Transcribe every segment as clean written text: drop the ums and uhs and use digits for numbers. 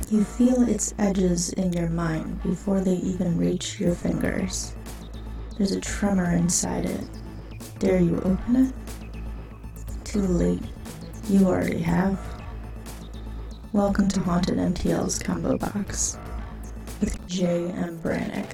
You feel its edges in your mind before they even reach your fingers. There's a tremor inside it. Dare you open it? Too late. You already have. Welcome to Haunted MTL's Combo Box with J.M. Brannick.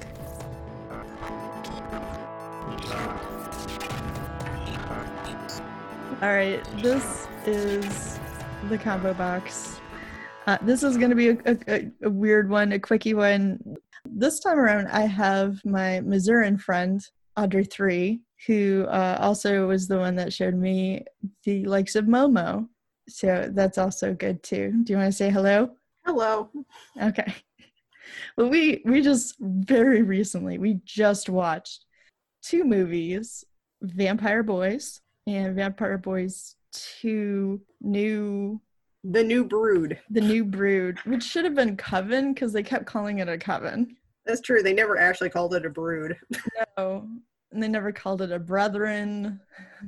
Alright, this is the Combo Box. This is going to be a weird one, a quickie one. This time around, I have my Missourian friend, Audrey 3, who also was the one that showed me the likes of Momo. So that's also good too. Do you want to say hello? Hello. Okay. Well, we just very recently, we just watched two movies, Vampire Boys and Vampire Boys 2 The New Brood. The New Brood, which should have been Coven because they kept calling it a Coven. That's true. They never actually called it a brood. No. And they never called it a Brethren.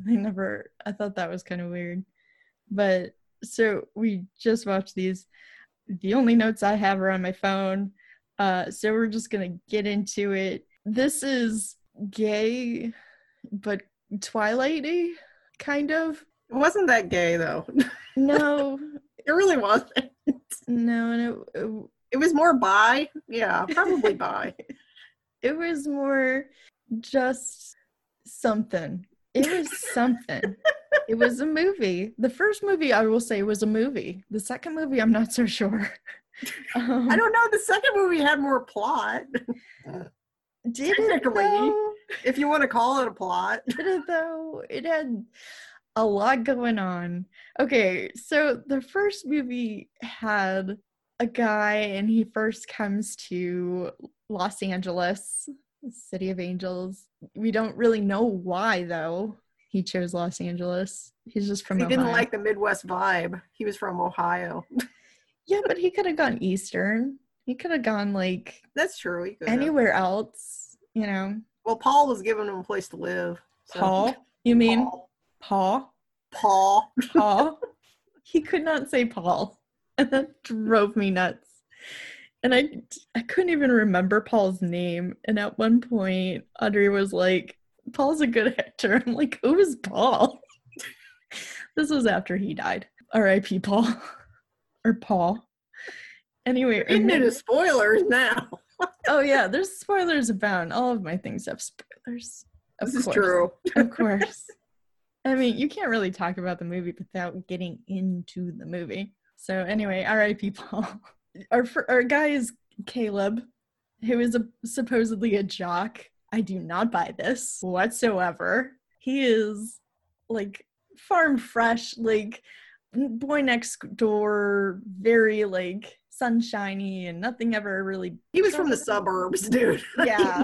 I thought that was kind of weird. But so we just watched these. The only notes I have are on my phone. So we're just going to get into it. This is gay, but Twilight-y, kind of. It wasn't that gay, though. No. It really wasn't. No, it was more bi. Yeah, probably bi. It was more just something. It was something. It was a movie. The first movie, I will say, was a movie. The second movie, I'm not so sure. I don't know. The second movie had more plot. Did it, though? If you want to call it a plot. Did it, though? It had a lot going on. Okay, so the first movie had a guy, and he first comes to Los Angeles, City of Angels. We don't really know why, though, he chose Los Angeles. He's just from Ohio. He didn't like the Midwest vibe. He was from Ohio. Yeah, but he could have gone Eastern. He could have gone, like... That's true. He could anywhere else, you know. Well, Paul was giving him a place to live. So. Paul? You mean Paul? Paul? He could not say Paul. And that drove me nuts. And I couldn't even remember Paul's name. And at one point, Audrey was like, Paul's a good actor. I'm like, who is Paul? This was after he died. R.I.P. Paul. Or Paul. Anyway. We're getting into spoilers now. Oh, yeah. There's spoilers abound. All of my things have spoilers. This is true. Of course. I mean, you can't really talk about the movie without getting into the movie. So anyway, R.I.P. Paul. Our guy is Caleb, who is supposedly a jock. I do not buy this whatsoever. He is, like, farm fresh, like, boy next door, very, like, sunshiny, and nothing ever really... He was from the suburbs, dude. Yeah.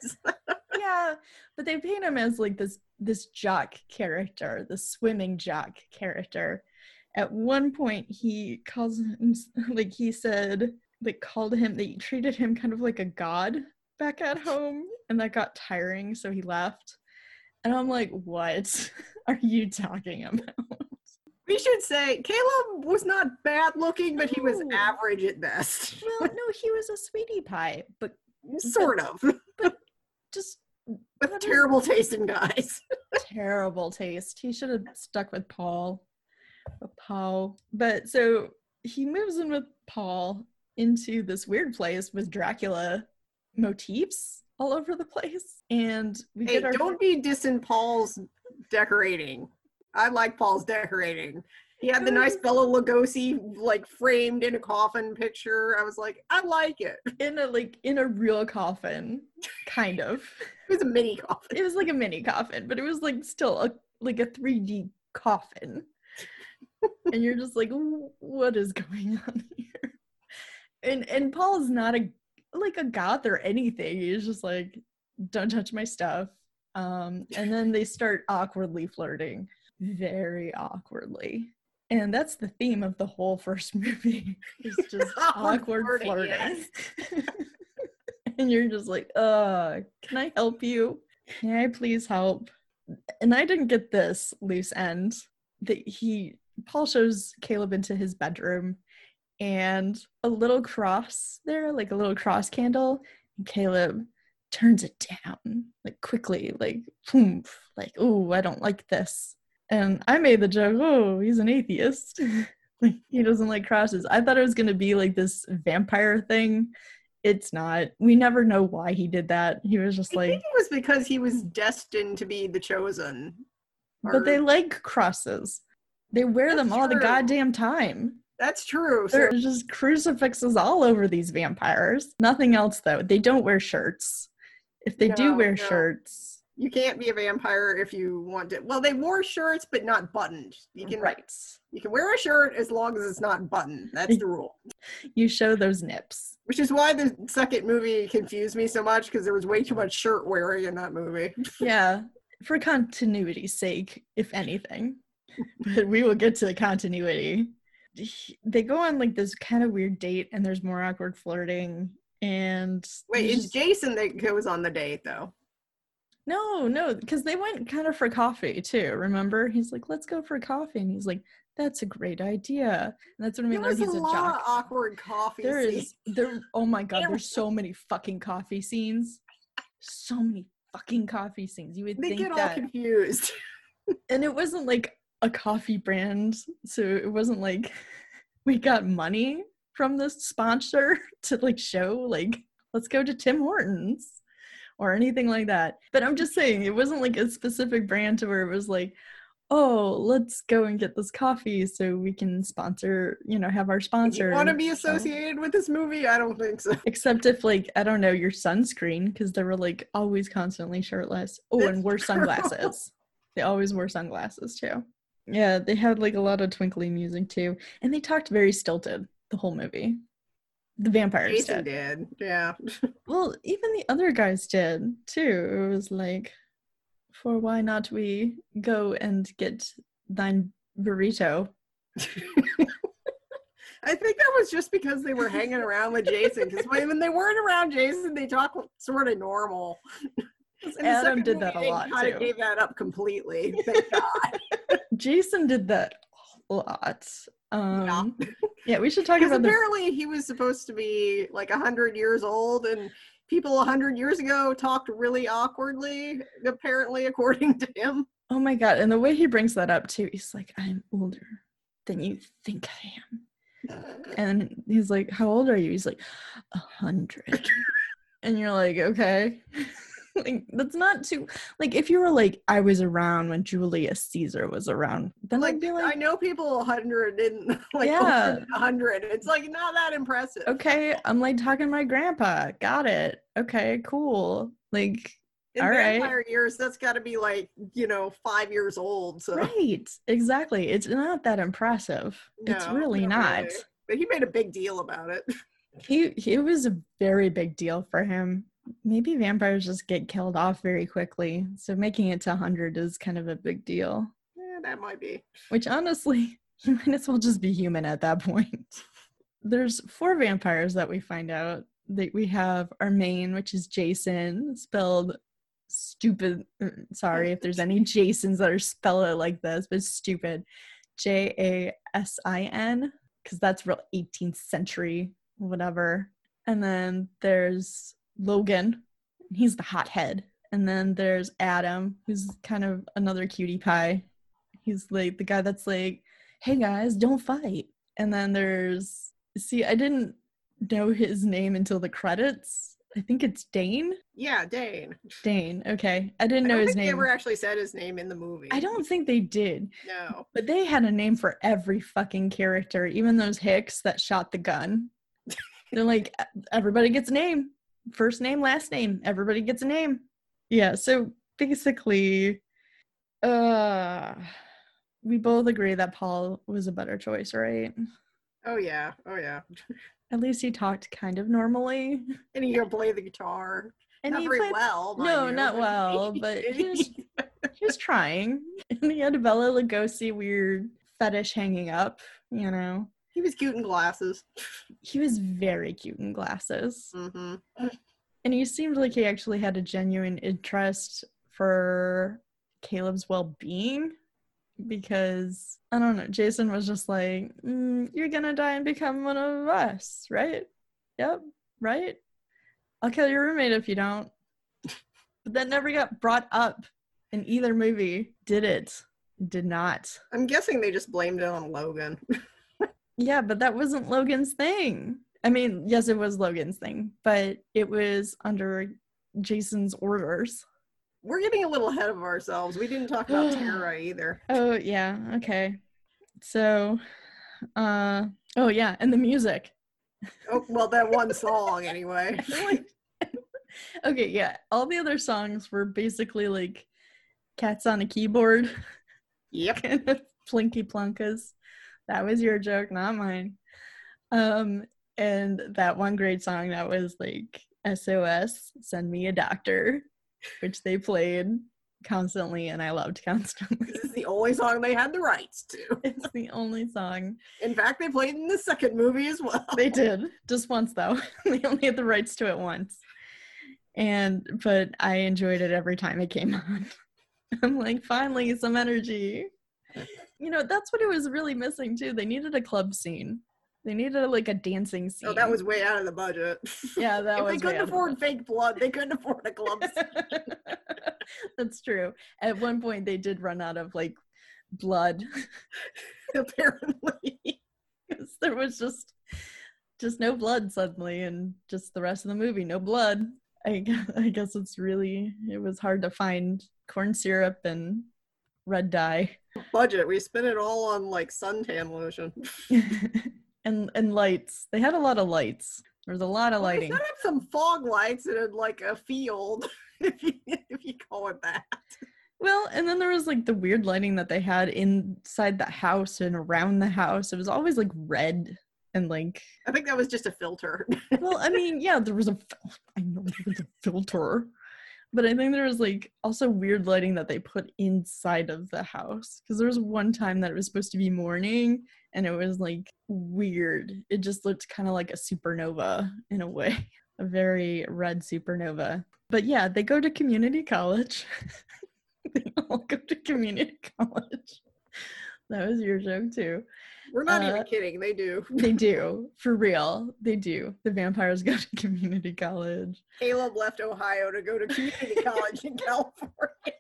Yeah, but they paint him as, like, this jock character, the swimming jock character. At one point, he calls him, like, he said, they treated him kind of like a god back at home, and that got tiring, so he left. And I'm like, what are you talking about? We should say, Caleb was not bad looking, but he was average at best. Well, no, he was a sweetie pie, but... Sort of. But just... With terrible taste in guys. Terrible taste. He should have stuck with Paul. But so he moves in with Paul into this weird place with Dracula motifs all over the place. And we don't be dissing Paul's decorating. I like Paul's decorating. He had the nice Bela Lugosi, like, framed in a coffin picture. I was like, I like it. In a real coffin, kind of. It was a mini coffin. It was like a mini coffin, but it was, like, still a 3D coffin. And you're just like, what is going on here? And Paul's not a goth or anything. He's just like, don't touch my stuff. And then they start awkwardly flirting. Very awkwardly. And that's the theme of the whole first movie. It's just awkward flirting. Yes. And you're just like, can I help you? Can I please help? And I didn't get this loose end. Paul shows Caleb into his bedroom, and a little cross there, like a little cross candle, and Caleb turns it down, like quickly, like, boom, like, oh, I don't like this. And I made the joke, oh, he's an atheist. Like, he doesn't like crosses. I thought it was going to be like this vampire thing. It's not. We never know why he did that. He was just I like, think it was because he was destined to be the chosen. but they like crosses. They wear them all the goddamn time. That's true. There are just crucifixes all over these vampires. Nothing else, though. They don't wear shirts. If they do wear shirts... You can't be a vampire if you want to. Well, they wore shirts, but not buttoned. You can wear a shirt as long as it's not buttoned. That's the rule. You show those nips. Which is why the second movie confused me so much, because there was way too much shirt wearing in that movie. Yeah, for continuity's sake, if anything. But we will get to the continuity. They go on like this kind of weird date, and there's more awkward flirting. And wait, it's Jason that goes on the date, though. No, because they went kind of for coffee too. Remember, he's like, "Let's go for coffee," and he's like, "That's a great idea." And that's when we learn he's a jock. There's a lot of awkward coffee scenes. Oh my god, there's so many fucking coffee scenes. So many fucking coffee scenes. You would think they get all confused. And it wasn't like a coffee brand, so it wasn't like we got money from this sponsor to like show like, let's go to Tim Hortons or anything like that. But I'm just saying, it wasn't like a specific brand to where it was like, oh, let's go and get this coffee so we can sponsor, have our sponsor. You want to be associated with this movie? I don't think so. Except if like, I don't know, your sunscreen, because they were like always constantly shirtless. Oh, that's and wore sunglasses. They always wore sunglasses too. Yeah, they had like a lot of twinkly music too. And they talked very stilted the whole movie. The vampires Jason did. Yeah. Well, even the other guys did too. It was like, for why not we go and get thine burrito? I think that was just because they were hanging around with Jason. Because when they weren't around Jason, they talk sort of normal. And Adam did that a lot too. Kind of gave that up completely. Thank God. Jason did that a lot. Yeah, we should talk about apparently he was supposed to be like 100 years old, and people 100 years ago talked really awkwardly, apparently, according to him. Oh my god, and the way he brings that up too, he's like, I'm older than you think I am. And he's like, how old are you? He's like, 100. And you're like, okay. Like, that's not too, like, if you were like, I was around when Julius Caesar was around, then like, I'd be like, I know people 100 and like, yeah, 100. It's like not that impressive. Okay, I'm like talking to my grandpa. Got it. Okay, cool. Like, in all vampire right. years, that's got to be like, 5 years old. So. Right, exactly. It's not that impressive. No, it's really not. Really. But he made a big deal about it. He was a very big deal for him. Maybe vampires just get killed off very quickly, so making it to 100 is kind of a big deal. Yeah, that might be. Which honestly, you might as well just be human at that point. There's 4 vampires that we find out. That we have our main, which is Jason, spelled stupid. Sorry if there's any Jasons that are spelled it like this, but stupid. Jasin, because that's real 18th century, whatever. And then there's Logan, he's the hothead. And then there's Adam, who's kind of another cutie pie. He's like the guy that's like, hey guys, don't fight. And then I didn't know his name until the credits. I think it's Dane. Yeah, Dane. Dane. Okay, I didn't know his name. They ever actually said his name in the movie. I don't think they did. No. But they had a name for every fucking character, even those hicks that shot the gun. They're like, everybody gets a name. First name, last name. Everybody gets a name. Yeah, so basically, we both agree that Paul was a better choice, right? Oh yeah. At least he talked kind of normally. And he could play the guitar. And not very well. No, not well, but he was trying. And he had a Bella Lugosi weird fetish hanging up, He was cute in glasses. He was very cute in glasses. Mm-hmm. And he seemed like he actually had a genuine interest for Caleb's well-being. because I don't know, Jason was just like, you're gonna die and become one of us, right? Yep, right? I'll kill your roommate if you don't. But that never got brought up in either movie. Did it? Did not. I'm guessing they just blamed it on Logan. Yeah, but that wasn't Logan's thing. I mean, yes, it was Logan's thing, but it was under Jason's orders. We're getting a little ahead of ourselves. We didn't talk about Tara either. Oh, yeah, okay. So, oh yeah, and the music. Oh, well, that one song anyway. Okay, yeah, all the other songs were basically like cats on a keyboard. Yep. Kind of plinky plunkas. That was your joke, not mine. And that one great song that was like SOS, Send Me a Doctor, which they played constantly and I loved constantly. This is the only song they had the rights to. It's the only song. In fact, they played in the second movie as well. They did. Just once though. They only had the rights to it once. But I enjoyed it every time it came on. I'm like, finally, some energy. You know, that's what it was really missing too. They needed a club scene. They needed like a dancing scene. Oh, that was way out of the budget. Yeah, that was. If they couldn't afford fake blood, they couldn't afford a club scene. That's true. At one point, they did run out of like blood. Apparently, because there was just no blood suddenly, and just the rest of the movie, no blood. I guess it was hard to find corn syrup and red dye. Budget. We spent it all on like suntan lotion. and lights. They had a lot of lights. There was a lot of lighting. They set up some fog lights in like a field, if you call it that. Well, and then there was like the weird lighting that they had inside the house and around the house. It was always like red and like. I think that was just a filter. Well, I mean, yeah, there was a filter. But I think there was like also weird lighting that they put inside of the house. Because there was one time that it was supposed to be morning and it was like weird. It just looked kind of like a supernova in a way. A very red supernova. But yeah, they go to community college. They all go to community college. That was your joke too. We're not even kidding. They do. They do. For real. They do. The vampires go to community college. Caleb left Ohio to go to community college in California.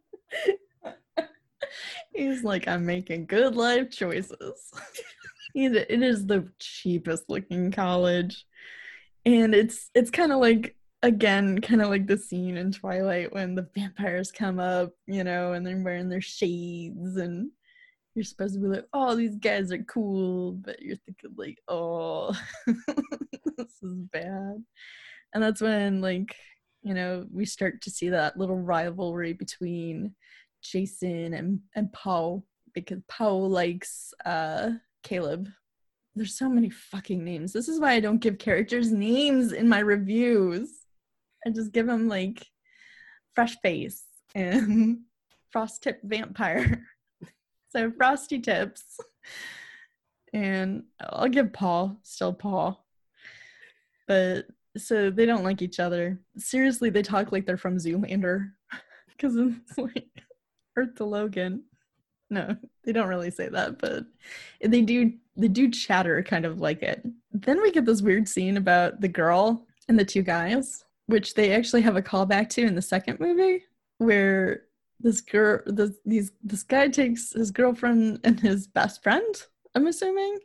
He's like, I'm making good life choices. It is the cheapest looking college. And it's kind of like, again, kind of like the scene in Twilight when the vampires come up, you know, and they're wearing their shades and you're supposed to be like, oh, these guys are cool, but you're thinking like, oh, this is bad. And that's when, like, you know, we start to see that little rivalry between Jason and Paul, because Paul likes Caleb. There's so many fucking names. This is why I don't give characters names in my reviews. I just give them like Fresh Face and Frost Tip Vampire. So Frosty Tips. And I'll give Paul, still Paul. But so they don't like each other. Seriously, they talk like they're from Zoolander. Because it's like Earth to Logan. No, they don't really say that, but they do chatter kind of like it. Then we get this weird scene about the girl and the two guys, which they actually have a callback to in the second movie, where this guy takes his girlfriend and his best friend, I'm assuming,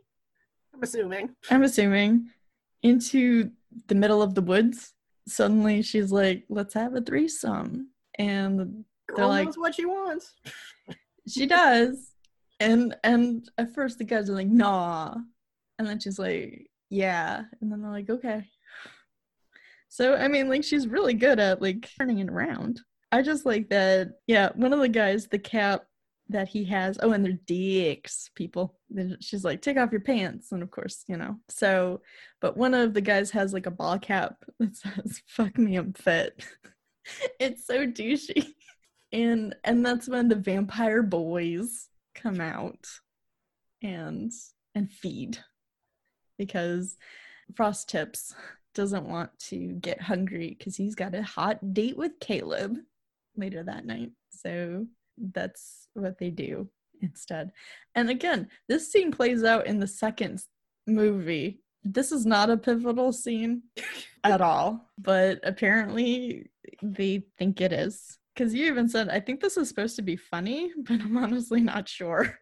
into the middle of the woods. Suddenly she's like, let's have a threesome. And they're Girl like, knows what she wants. She does. And at first the guys are like, nah. And then she's like, yeah. And then they're like, okay. So, I mean, like, she's really good at, like, turning it around. I just like that, yeah, one of the guys, the cap that he has, oh, and they're dicks, people. She's like, take off your pants. And of course, you know. So, but one of the guys has, like, a ball cap that says, fuck me, I'm fit. It's so douchey. And that's when the vampire boys come out and feed, because Frost Tips doesn't want to get hungry because he's got a hot date with Caleb later that night. So that's what they do. instead. And again, this scene plays out in the second movie. This is not a pivotal scene at all, but apparently they think it is. Because you even said, I think this is supposed to be funny, but I'm honestly not sure.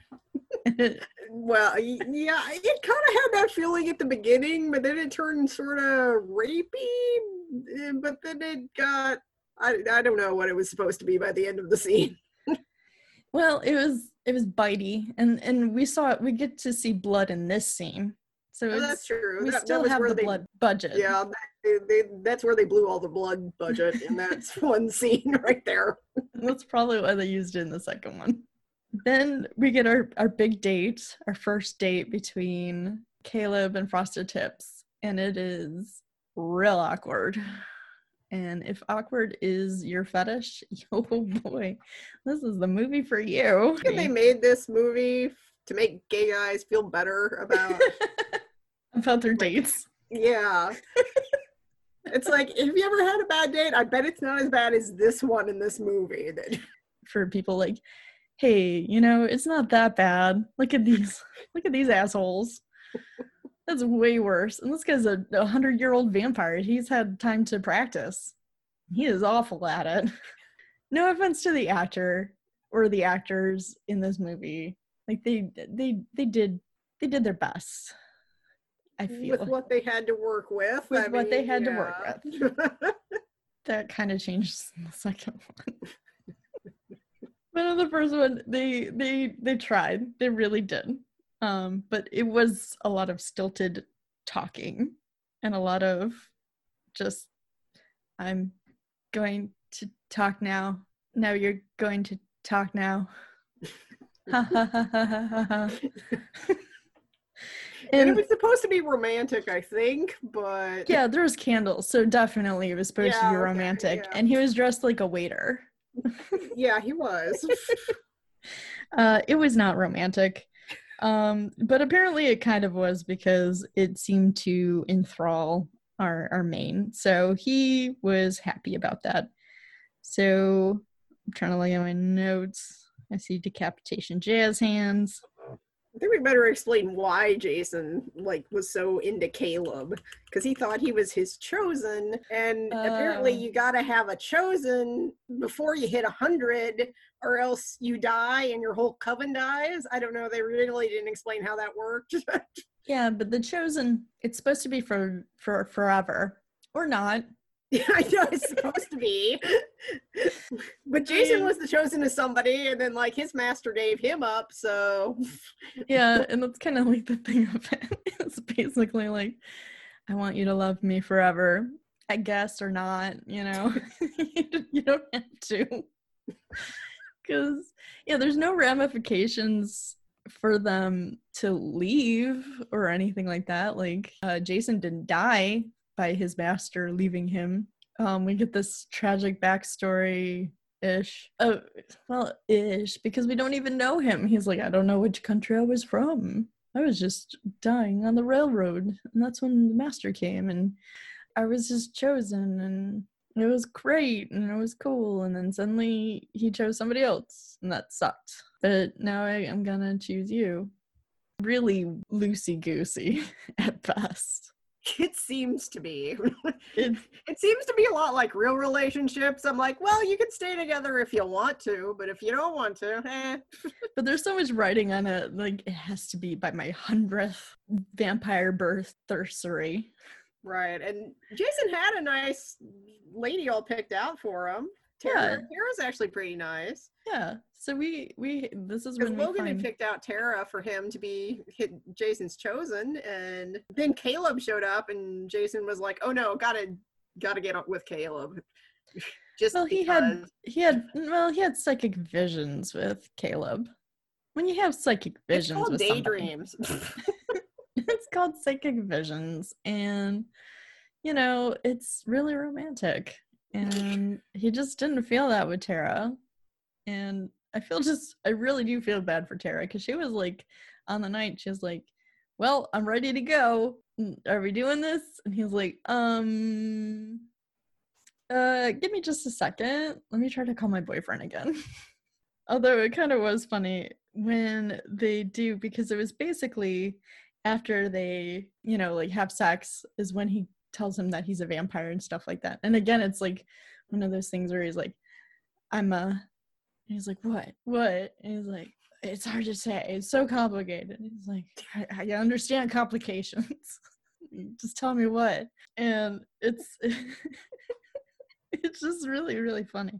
Well, yeah, it kind of had that feeling at the beginning, but then it turned sort of rapey. But then it got, I don't know what it was supposed to be by the end of the scene. Well, it was bitey, and we get to see blood in this scene. So that's true. We that still was have where the blood budget. Yeah, that's where they blew all the blood budget, and that's one scene right there. That's probably why they used it in the second one. Then we get our big date, our first date between Caleb and Frosted Tips, and it is real awkward. And if awkward is your fetish, oh boy, this is the movie for you. They made this movie to make gay guys feel better about their dates. Yeah. It's like, if you ever had a bad date, I bet it's not as bad as this one in this movie. For people like, hey, it's not that bad. Look at these assholes. That's way worse. And this guy's a 100-year-old vampire. He's had time to practice. He is awful at it. No offense to the actor or the actors in this movie. Like they did their best. I feel with what they had to work with. What they had to work with. That kind of changes in the second one. But in the first one, they tried. They really did. But it was a lot of stilted talking and a lot of just, I'm going to talk now. Now you're going to talk now. Ha ha ha ha ha ha. And it was supposed to be romantic, I think, but... Yeah, there was candles, so definitely it was supposed to be romantic. Okay, yeah. And he was dressed like a waiter. Yeah, he was. It was not romantic. But apparently it kind of was because it seemed to enthrall our main. So he was happy about that. So I'm trying to look at my notes. I see decapitation jazz hands. I think we better explain why Jason was so into Caleb, because he thought he was his chosen, and apparently you gotta have a chosen before you hit 100, or else you die and your whole coven dies. I don't know. They really didn't explain how that worked. Yeah, but the chosen, it's supposed to be for forever, or not. Yeah, I know it's supposed to be. But Jason was the chosen of somebody, and then his master gave him up, so yeah, and that's kind of the thing of it. It's basically I want you to love me forever, I guess, or not, you don't have to. Because there's no ramifications for them to leave or anything like that. Jason didn't die by his master leaving him. We get this tragic backstory ish, because we don't even know him. He's like, I don't know which country I was from. I was just dying on the railroad, and that's when the master came, and I was just chosen, and it was great, and it was cool, and then suddenly he chose somebody else, and that sucked. But now I am gonna choose you. Really loosey-goosey at best. It seems to be. It seems to be a lot like real relationships. I'm like, well, you can stay together if you want to, but if you don't want to, But there's so much writing on it. It has to be by my 100th vampire birth thirsery. Right. And Jason had a nice lady all picked out for him. Tara's actually pretty nice. Yeah. So this is when Logan had picked out Tara for him to be Jason's chosen, and then Caleb showed up, and Jason was like, "Oh no, gotta get up with Caleb." He had psychic visions with Caleb. When you have psychic visions, it's called with daydreams. It's called psychic visions, and it's really romantic. And he just didn't feel that with Tara. And I really do feel bad for Tara, because she was on the night, she was like, well, I'm ready to go. Are we doing this? And he was like, give me just a second. Let me try to call my boyfriend again. Although it kind of was funny when they do, because it was basically after they, you know, like have sex is when he tells him that he's a vampire and stuff like that. And again, it's like one of those things where he's like, he's like, what? And he's like, it's hard to say. It's so complicated. And he's like, I understand complications. Just tell me what. And it's it's just really, really funny.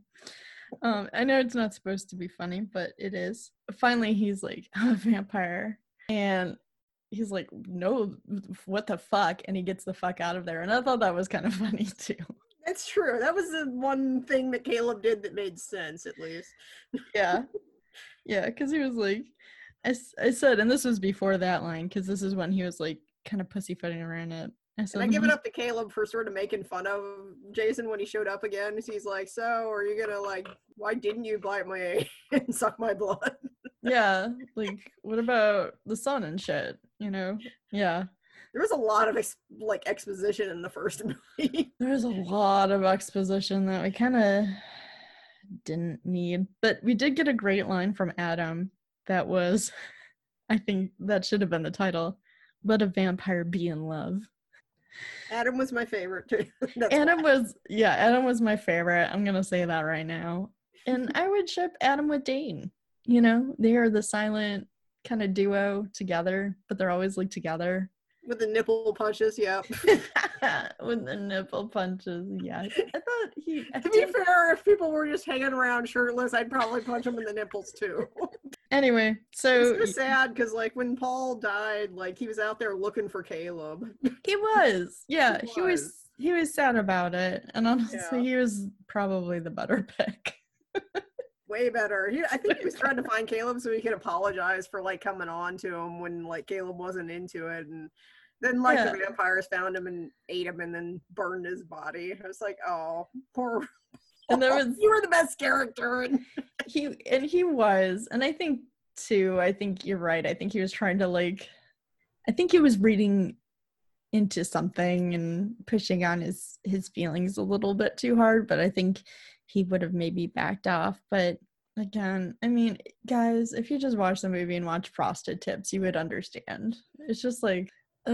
I know it's not supposed to be funny, but it is. Finally, he's like, I'm a vampire. And he's like, no, what the fuck? And he gets the fuck out of there. And I thought that was kind of funny too. That's true. That was the one thing that Caleb did that made sense, at least. Yeah. Yeah, because he was like, I said, and this was before that line, because this is when he was like kind of pussyfooting around it. And I give it up to Caleb for sort of making fun of Jason when he showed up again. He's like, so are you gonna like, why didn't you bite my and suck my blood? Yeah, like, what about the sun and shit, you know? Yeah. There was a lot of exposition in the first movie. There was a lot of exposition that we kind of didn't need. But we did get a great line from Adam that was, I think that should have been the title, Let a Vampire Be in Love. Adam was my favorite too. Adam was my favorite. I'm gonna say that right now. And I would ship Adam with Dane. You know, they are the silent kind of duo together, but they're always like together. With the nipple punches, yeah. With the nipple punches, yeah. I thought to be fair, if people were just hanging around shirtless, I'd probably punch them in the nipples too. Anyway, so it's sad because like when Paul died, like he was out there looking for Caleb. He was, yeah. He was sad about it, and honestly, Yeah. he was probably the better pick. Way better. I think he was trying to find Caleb so he could apologize for like coming on to him when like Caleb wasn't into it, and then like the vampires found him and ate him and then burned his body. I was like, oh, poor. And there was you were the best character. And he was, and I think you're right. I think he was trying to I think he was reading into something and pushing on his feelings a little bit too hard, but I think he would have maybe backed off. But again, I mean, guys, if you just watch the movie and watch Frosted Tips, you would understand. It's just like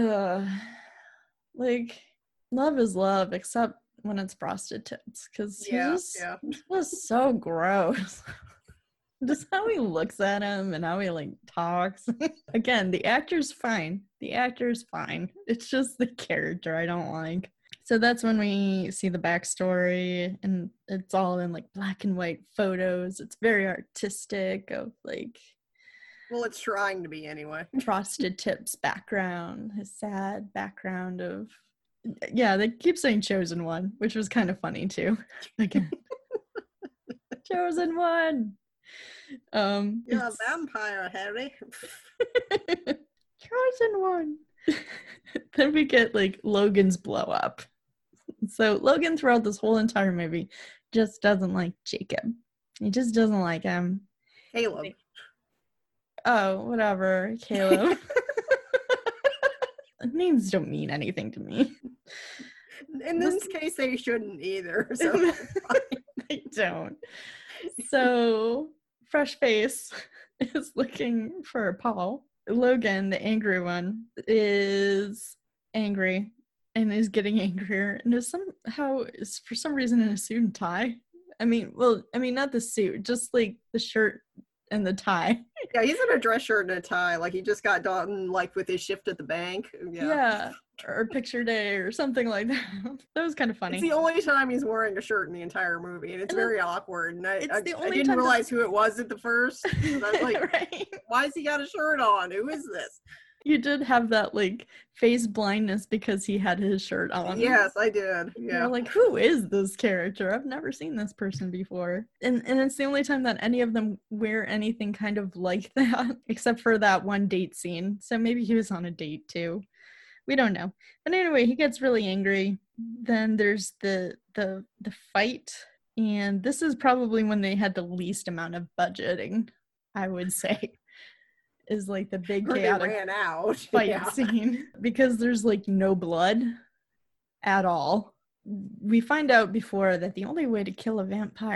love is love, except when it's Frosted Tips, because he's just so gross. Just how he looks at him and how he talks. Again, the actor's fine. It's just the character I don't like. So that's when we see the backstory, and it's all in black and white photos. It's very artistic of well, it's trying to be anyway. Frosted Tips background, his sad background of, yeah, they keep saying Chosen One, which was kind of funny too. Again, Chosen One. You're a vampire, Harry. Chosen One. Then we get Logan's blow up. So Logan throughout this whole entire movie just doesn't like Jacob. He just doesn't like him. Caleb. Oh, whatever. Caleb. Names don't mean anything to me. In this case, they shouldn't either. So they don't. So Fresh Face is looking for Paul. Logan, the angry one, is angry and is getting angrier and is for some reason in a suit and tie. I mean, not the suit, just the shirt and the tie. Yeah, he's in a dress shirt and a tie. He just got done with his shift at the bank. Yeah. Or picture day or something like that. That was kind of funny. It's the only time he's wearing a shirt in the entire movie, and it's very awkward. And I didn't time realize who it was at the first. I was like, right? Why has he got a shirt on? Who is this? You did have that face blindness because he had his shirt on. Yes, I did. Yeah. You're who is this character? I've never seen this person before. And it's the only time that any of them wear anything kind of like that, except for that one date scene. So maybe he was on a date too. We don't know. But anyway, he gets really angry. Then there's the fight. And this is probably when they had the least amount of budgeting, I would say. Is the big chaotic ran out. fight scene. Because there's no blood at all. We find out before that the only way to kill a vampire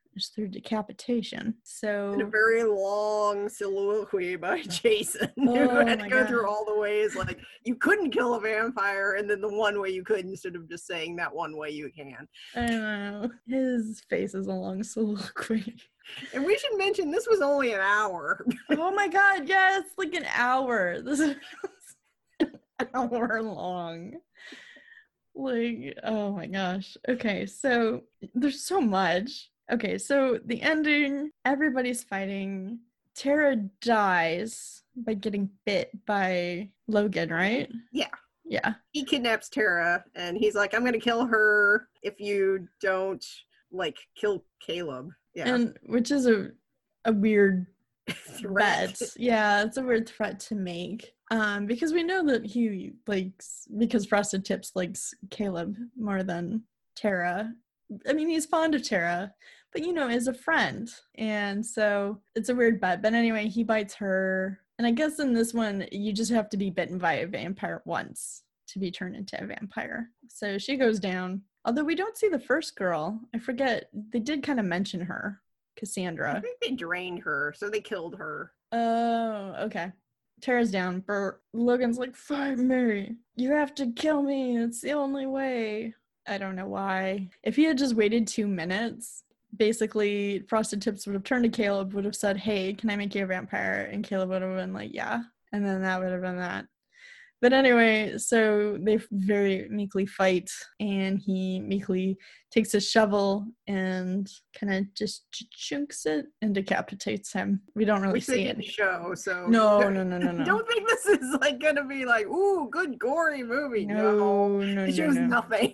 is through decapitation. So And a very long soliloquy by Jason. Oh who had to my go God. through all the ways, like, you couldn't kill a vampire, and then the one way you could, instead of just saying that one way you can. I know. His face is a long soliloquy. And we should mention, this was only an hour. Oh my God, yes, like an hour. This is an hour long. Like, oh my gosh. Okay, so there's so much. Okay, so the ending, everybody's fighting. Tara dies by getting bit by Logan, right? Yeah. Yeah. He kidnaps Tara, and he's like, I'm gonna kill her if you don't, like, kill Caleb. Yeah. And which is a weird Threat. threat. Yeah, it's a weird threat to make. Because we know that he likes, because Frosted Tips likes Caleb more than Tara. I mean, he's fond of Tara, but as a friend. And so it's a weird bet. But anyway, he bites her. And I guess in this one, you just have to be bitten by a vampire once to be turned into a vampire. So she goes down. Although we don't see the first girl. I forget. They did kind of mention her, Cassandra. I think they drained her, so they killed her. Oh, okay. Tara's down. Logan's like, fight me. You have to kill me. It's the only way. I don't know why. If he had just waited 2 minutes, basically Frosted Tips would have turned to Caleb, would have said, hey, can I make you a vampire? And Caleb would have been like, yeah. And then that would have been that. But anyway, so they very meekly fight, and he meekly takes a shovel and kind of just chunks it and decapitates him. We don't really Which they see didn't it. show, so No. Don't think this is like gonna be like, ooh, good gory movie. No. It shows nothing.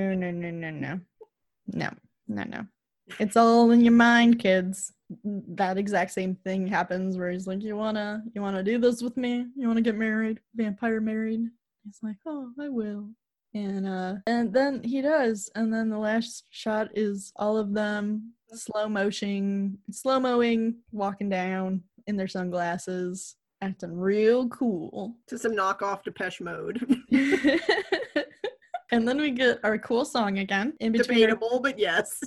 No. It's all in your mind, kids. That exact same thing happens where he's like, you wanna do this with me? You wanna get married? Vampire married? He's like, oh, I will. And then he does. And then the last shot is all of them slow-moing, walking down in their sunglasses, acting real cool. To some knockoff Depeche Mode. And then we get our cool song again. In between Debatable, but yes.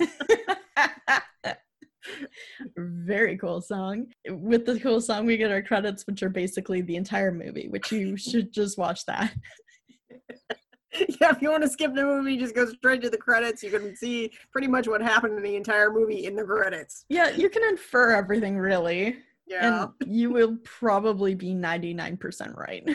Very cool song. With the cool song, we get our credits, which are basically the entire movie, which you should just watch that. Yeah, if you want to skip the movie, just go straight to the credits. You can see pretty much what happened in the entire movie in the credits. Yeah, you can infer everything, really. Yeah. And you will probably be 99% right.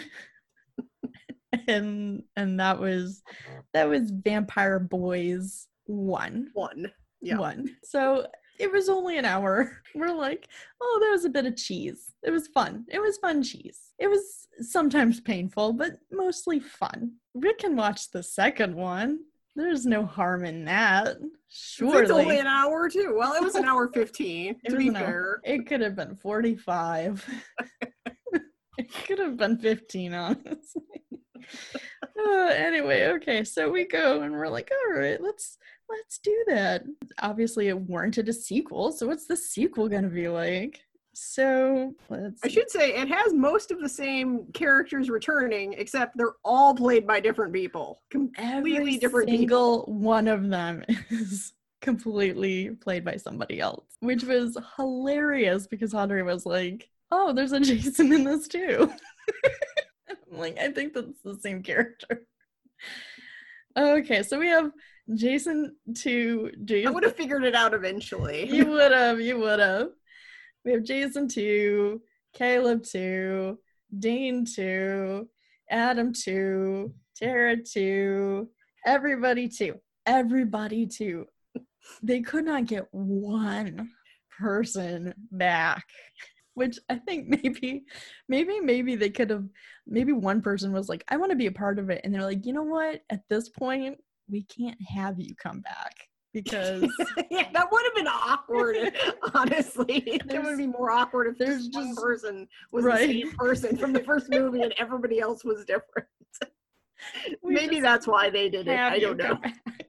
and that was Vampire Boys 1. Yeah. 1. So it was only an hour. We're like, oh, that was a bit of cheese. It was fun. It was fun cheese. It was sometimes painful, but mostly fun. We can watch the second one. There's no harm in that. Surely. It's only an hour too. Well, it was an hour 15, to be fair. It could have been 45. It could have been 15, honestly. Anyway, okay, so we go and we're like, all right, let's do that. Obviously, it warranted a sequel, so what's the sequel gonna be like? So I should say it has most of the same characters returning, except they're all played by different people. Completely different people. Every single one of them is completely played by somebody else, which was hilarious because Audrey was like, oh, there's a Jason in this too. I'm like, I think that's the same character. Okay, so we have Jason 2. I would have figured it out eventually. You would have. We have Jason 2, Caleb 2, Dean 2, Adam 2, Tara 2, everybody 2. Everybody 2. They could not get one person back. Which I think maybe they could have, maybe one person was like, I want to be a part of it. And they're like, you know what? At this point, we can't have you come back because yeah, that would have been awkward, honestly. It would be more awkward if there's just one person was the same person from the first movie and everybody else was different. Maybe that's why they did it. I don't know.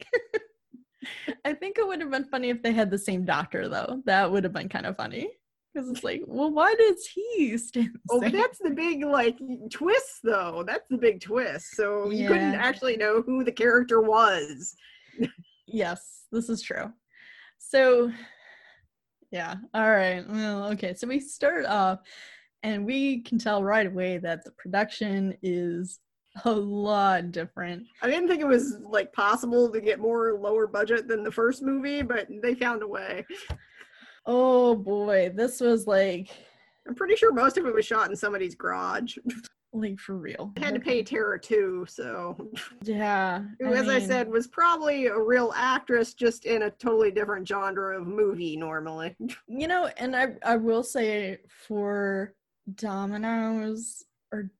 I think it would have been funny if they had the same doctor, though. That would have been kind of funny. Because it's like, well, why does he stand the same? Oh, that's the big, twist, though. That's the big twist. So you couldn't actually know who the character was. Yes, this is true. So Yeah. All right. Well, okay. So we start off, and we can tell right away that the production is a lot different. I didn't think it was like possible to get more lower budget than the first movie, but they found a way. Oh boy, this was like I'm pretty sure most of it was shot in somebody's garage. for real. I had to pay Tara too, so Yeah. who, as I said, was probably a real actress, just in a totally different genre of movie normally. You know, and I will say for Domino's or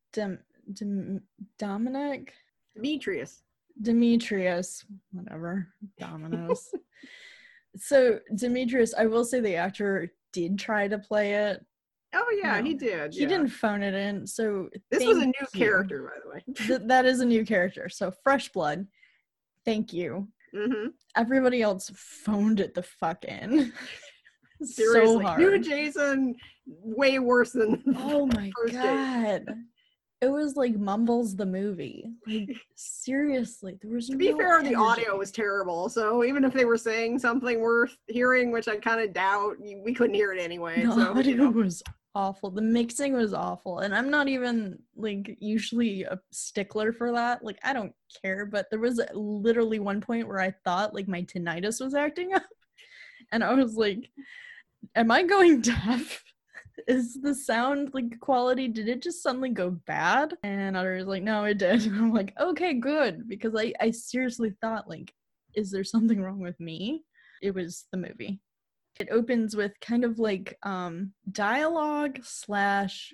Dominic Demetrius, whatever, Domino's. So Demetrius, I will say the actor did try to play it. Oh yeah, No, he did. He didn't phone it in. So this was a new thank you. character, by the way. That is a new character. So fresh blood. Thank you. Mm-hmm. Everybody else phoned it the fuck in. Seriously, So hard. new Jason, way worse than Oh my first god. It was like Mumbles the movie. Like seriously, there was To be no fair, energy. the audio was terrible. So even if they were saying something worth hearing, which I kind of doubt, we couldn't hear it anyway. The So audio was awful. The mixing was awful. And I'm not even like usually a stickler for that. Like I don't care, but there was literally one point where I thought like my tinnitus was acting up. And I was like, am I going deaf? Is the sound like quality, did it just suddenly go bad? And Otter was like, no, it did. And I'm like, okay, good. Because I seriously thought like, is there something wrong with me? It was the movie. It opens with kind of like dialogue slash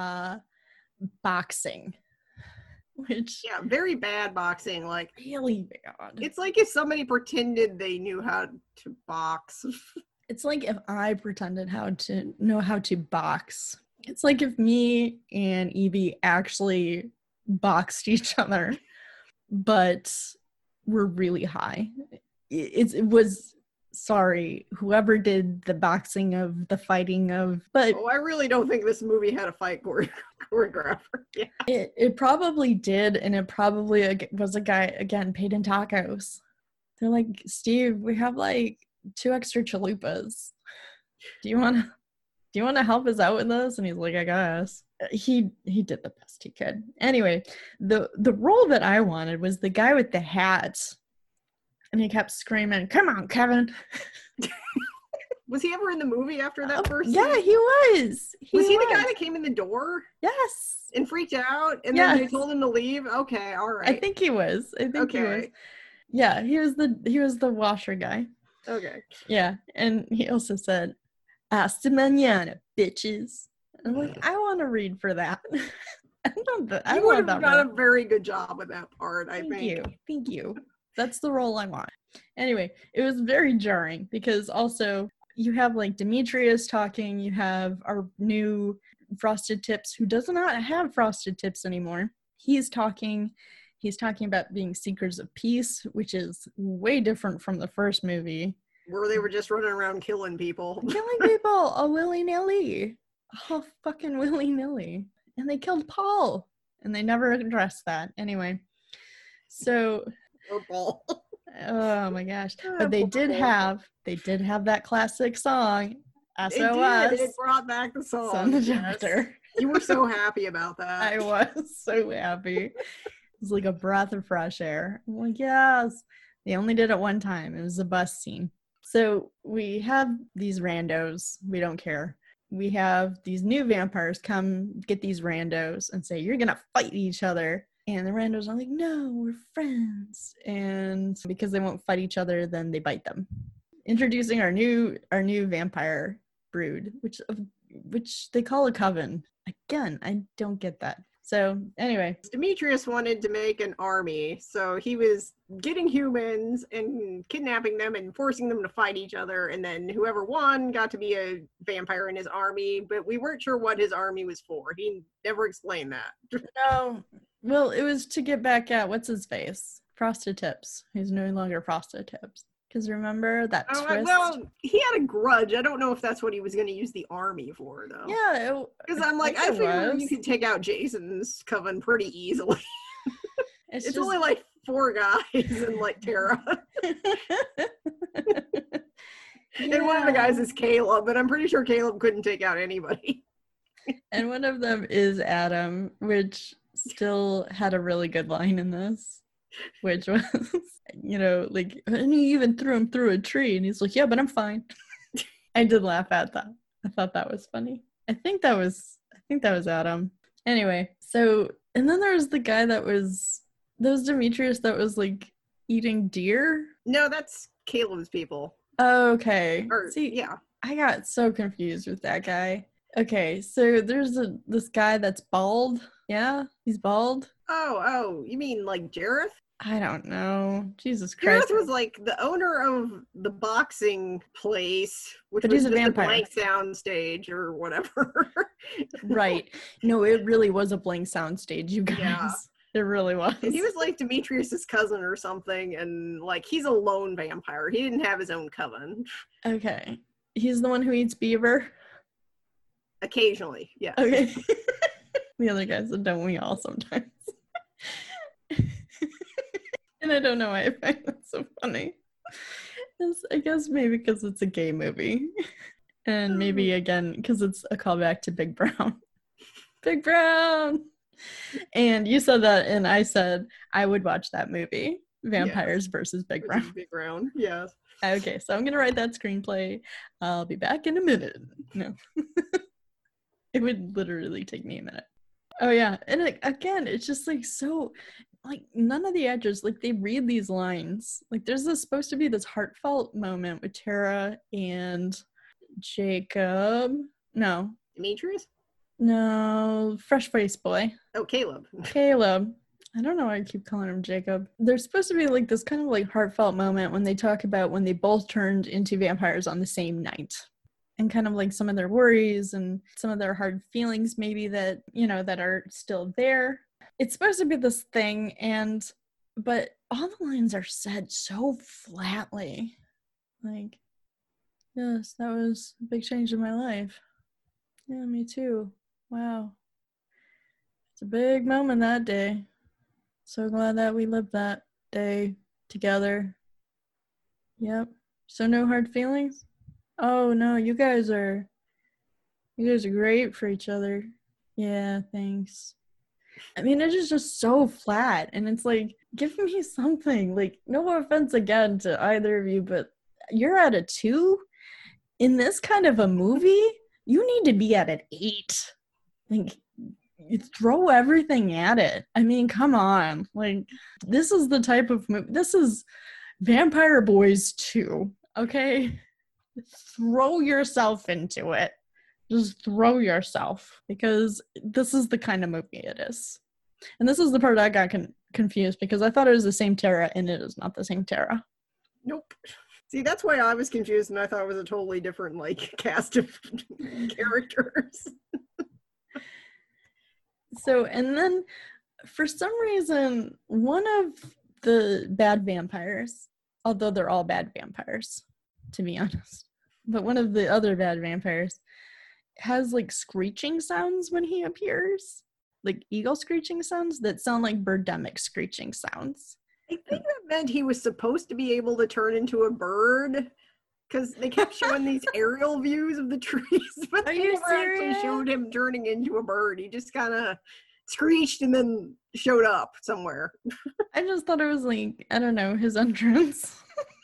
boxing, which yeah, very bad boxing. Like really bad. it's like if somebody pretended they knew how to box. It's like if I pretended to know how to box. It's like if me and Evie actually boxed each other, but we're really high. It was, sorry, whoever did the boxing of the fighting of, but Oh, I really don't think this movie had a fight choreographer. Yeah. it probably did, and it probably was a guy, again, paid in tacos. They're like, Steve, we have like 2 extra chalupas. Do you want to help us out with this? And he's like, I guess. He did the best he could. Anyway, the role that I wanted was the guy with the hat, and he kept screaming, "Come on, Kevin!" Was he ever in the movie after that first? Yeah, scene? he was. Was he the guy that came in the door? Yes. And freaked out, and then they told him to leave. Okay, all right. I think he was. He was. Yeah, he was the washer guy. Okay. Yeah, and he also said, "Hasta mañana, bitches." I'm like, I want to read for that. I would have done a very good job with that part, I think. Thank you. That's the role I want. Anyway, it was very jarring because also you have like Demetrius talking, you have our new Frosted Tips who does not have Frosted Tips anymore. He's talking about being seekers of peace, which is way different from the first movie. Where they were just running around killing people. Willy-nilly. Oh, fucking willy-nilly. And they killed Paul. And they never addressed that. Anyway. So. Or Paul. Oh my gosh. But they did have that classic song, SOS. It brought back the song. Son of Jupiter. You were so happy about that. I was so happy. It was like a breath of fresh air. I'm like, yes. They only did it one time. It was a bus scene. So we have these randos. We don't care. We have these new vampires come get these randos and say, you're going to fight each other. And the randos are like, no, we're friends. And because they won't fight each other, then they bite them. Introducing our new vampire brood, which they call a coven. Again, I don't get that. So anyway. Demetrius wanted to make an army. So he was getting humans and kidnapping them and forcing them to fight each other. And then whoever won got to be a vampire in his army. But we weren't sure what his army was for. He never explained that. No. Well, it was to get back at what's his face? Frosted Tips. He's no longer Frosted Tips. Because remember that twist? Well, he had a grudge. I don't know if that's what he was going to use the army for, though. Yeah. Because I'm like, I figured you could take out Jason's coven pretty easily. It's only like 4 guys and like Tara. And one of the guys is Caleb, but I'm pretty sure Caleb couldn't take out anybody. And one of them is Adam, which still had a really good line in this, which was, like, and he even threw him through a tree, and he's like, yeah, but I'm fine. I did laugh at that. I thought that was funny. I think that was Adam. Anyway, so, and then there was the guy that was Demetrius that was, like, eating deer. No, that's Caleb's people. Okay. See, yeah. I got so confused with that guy. Okay, so there's this guy that's bald. Yeah, he's bald. Oh, you mean like Jareth? I don't know. Jesus Christ. Jareth was like the owner of the boxing place, which but was he's a vampire. A blank sound stage or whatever. Right. No, it really was a blank sound stage, you guys. Yeah. It really was. And he was like Demetrius's cousin or something, and like he's a lone vampire. He didn't have his own coven. Okay. He's the one who eats beaver? Occasionally, yes. Okay. The other guys, don't we all sometimes? And I don't know why I find that so funny. I guess maybe because it's a gay movie. And maybe, again, because it's a callback to Big Brown. Big Brown! And you said that, and I said I would watch that movie, Vampires versus Big Brown. Big Brown, yes. Okay, so I'm going to write that screenplay. I'll be back in a minute. No. It would literally take me a minute. Oh, yeah. And again, it's just like so, like, none of the actors, like, they read these lines. Like, there's supposed to be this heartfelt moment with Tara and Jacob. No. Demetrius? No. Fresh-faced boy. Oh, Caleb. Caleb. I don't know why I keep calling him Jacob. There's supposed to be, like, this kind of, like, heartfelt moment when they talk about when they both turned into vampires on the same night. And kind of, like, some of their worries and some of their hard feelings maybe that, that are still there. It's supposed to be this thing, but all the lines are said so flatly. Like, yes, that was a big change in my life. Yeah, me too. Wow. It's a big moment that day. So glad that we lived that day together. Yep. So no hard feelings? Oh no, you guys are great for each other. Yeah, thanks. I mean, it is just so flat, and it's like, give me something. Like, no offense again to either of you, but you're at a 2 in this kind of a movie. You need to be at an 8. Like, you throw everything at it. I mean, come on. Like, this is the type of movie. This is Vampire Boys 2. Okay, throw yourself into it. Just throw yourself, because this is the kind of movie it is. And this is the part I got confused, because I thought it was the same Tara, and it is not the same Tara. Nope. See, that's why I was confused, and I thought it was a totally different, like, cast of characters. So, and then, for some reason, one of the bad vampires, although they're all bad vampires, to be honest, but one of the other bad vampires has, like, screeching sounds when he appears, like eagle screeching sounds that sound like Birdemic screeching sounds. I think that meant he was supposed to be able to turn into a bird, because they kept showing these aerial views of the trees, but they never actually showed him turning into a bird. He just kind of screeched and then showed up somewhere. I just thought it was, like, I don't know, his entrance.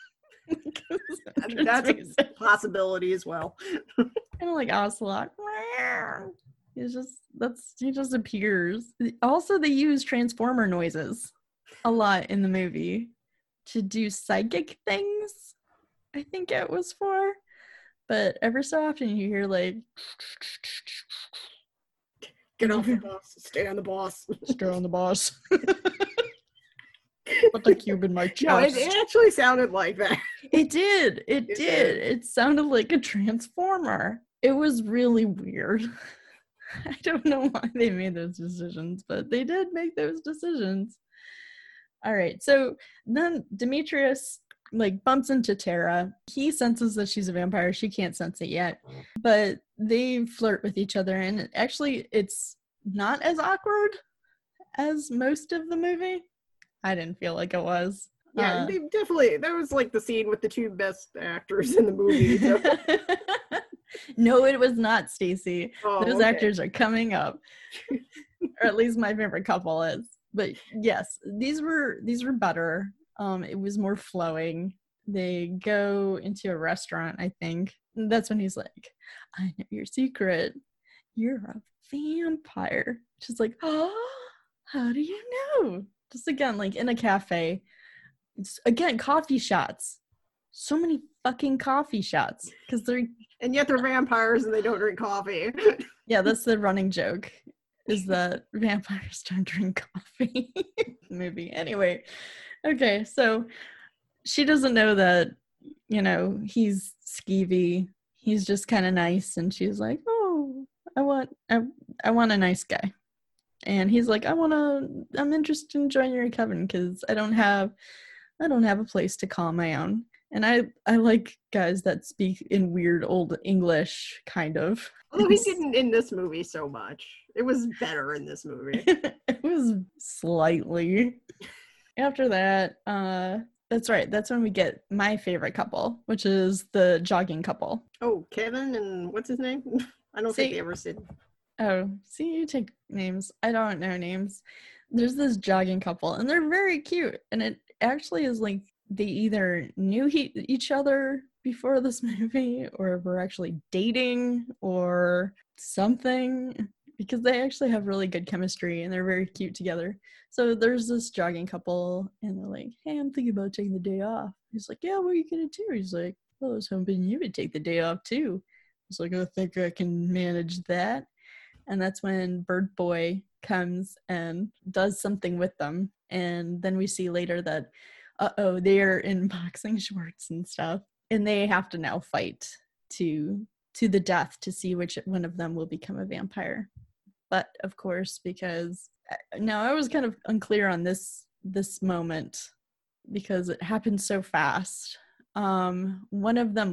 That's a possibility as well. Kind of like Ocelot. He just appears. Also, they use transformer noises a lot in the movie to do psychic things, I think it was for. But every so often you hear, like, get off the boss, stay on the boss. Stay on the boss. Put the cube in my chest. No, it actually sounded like that. It did. It did. It sounded like a transformer. It was really weird. I don't know why they made those decisions, but they did make those decisions. All right. So then Demetrius, like, bumps into Tara. He senses that she's a vampire. She can't sense it yet. But they flirt with each other. And actually, it's not as awkward as most of the movie. I didn't feel like it was. Yeah, they definitely, that was like the scene with the two best actors in the movie. So. No, it was not, Stacey. Oh, Those okay. actors are coming up. Or at least my favorite couple is. But yes, these were better. It was more flowing. They go into a restaurant, I think. And that's when he's like, I know your secret. You're a vampire. She's like, oh, how do you know? Just again, like in a cafe. It's, again, coffee shots. So many fucking coffee shots. Because they're... And yet they're vampires and they don't drink coffee. Yeah, that's the running joke. Is that vampires don't drink coffee. Movie. Anyway. Okay, so she doesn't know that, you know, he's skeevy. He's just kind of nice, and she's like, "Oh, I want a nice guy." And he's like, I'm interested in joining your coven because I don't have a place to call my own. And I like guys that speak in weird old English, kind of. Although he didn't in this movie so much. It was better in this movie. It was slightly. After that, that's right. That's when we get my favorite couple, which is the jogging couple. Oh, Kevin and what's his name? I don't think they ever said. Oh, see, you take names. I don't know names. There's this jogging couple, and they're very cute. And it actually is like they either knew each other before this movie, or were actually dating, or something, because they actually have really good chemistry, and they're very cute together. So there's this jogging couple, and they're like, hey, I'm thinking about taking the day off. He's like, yeah, what are you going to do? He's like, well, I was hoping you would take the day off, too. He's like, I think I can manage that. And that's when Bird Boy comes and does something with them. And then we see later that, they're in boxing shorts and stuff. And they have to now fight to the death to see which one of them will become a vampire. But, of course, because... Now, I was kind of unclear on this moment because it happened so fast. One of them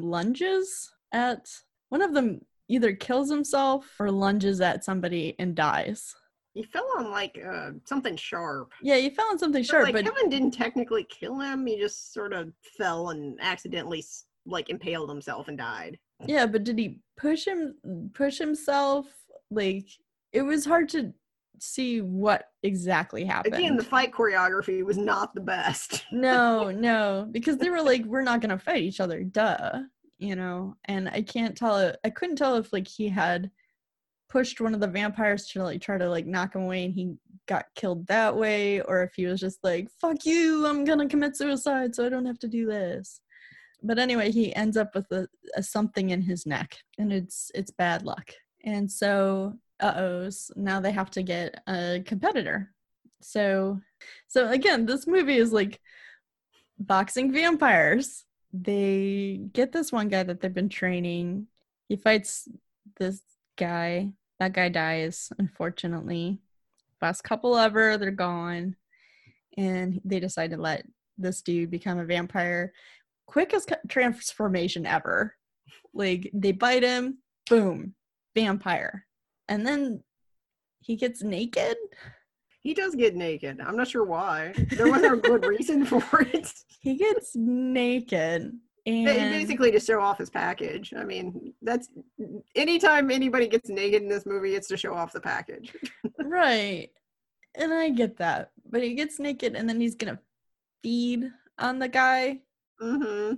one of them either kills himself or lunges at somebody and dies. He fell on like something sharp. Yeah, he fell on something sharp. But Kevin didn't technically kill him. He just sort of fell and accidentally like impaled himself and died. Yeah, but did he push himself? Like, it was hard to see what exactly happened. Again, the fight choreography was not the best. No, because they were like, we're not gonna fight each other, duh, you know. And I couldn't tell if like he had pushed one of the vampires to like try to like knock him away and he got killed that way, or if he was just like, fuck you, I'm gonna commit suicide so I don't have to do this. But anyway, he ends up with a something in his neck, and it's bad luck. And so now they have to get a competitor. So again, this movie is like boxing vampires. They get this one guy that they've been training. He fights this guy. That guy dies, unfortunately. Best couple ever, they're gone. And they decide to let this dude become a vampire. Quickest transformation ever. Like, they bite him, boom, vampire. And then he gets naked. He does get naked. I'm not sure why. There wasn't a good reason for it. He gets naked. And basically to show off his package. I mean, that's anytime anybody gets naked in this movie, it's to show off the package. Right. And I get that. But he gets naked and then he's going to feed on the guy. Mm-hmm.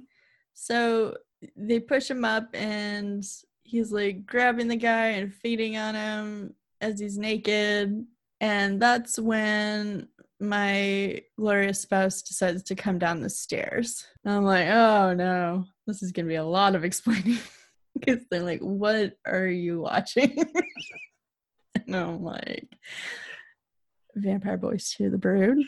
So they push him up and he's like grabbing the guy and feeding on him as he's naked. And that's when my glorious spouse decides to come down the stairs. And I'm like, oh no, this is going to be a lot of explaining. Because they're like, what are you watching? And I'm like, Vampire Boys 2, The Brood.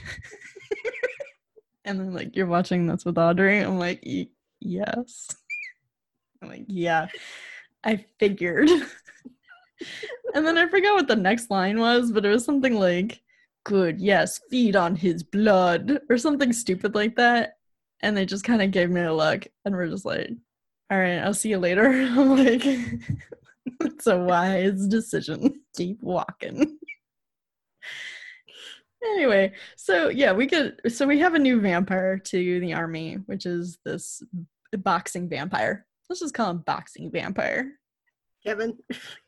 And then like, you're watching this with Audrey? I'm like, yes. I'm like, yeah, I figured. And then I forgot what the next line was, but it was something like, good, yes, feed on his blood, or something stupid like that. And they just kind of gave me a look, and we're just like, all right, I'll see you later. I'm like, it's a wise decision. Keep walking. Anyway, so yeah, we have a new vampire to the army, which is this boxing vampire. Let's just call him boxing vampire. Kevin.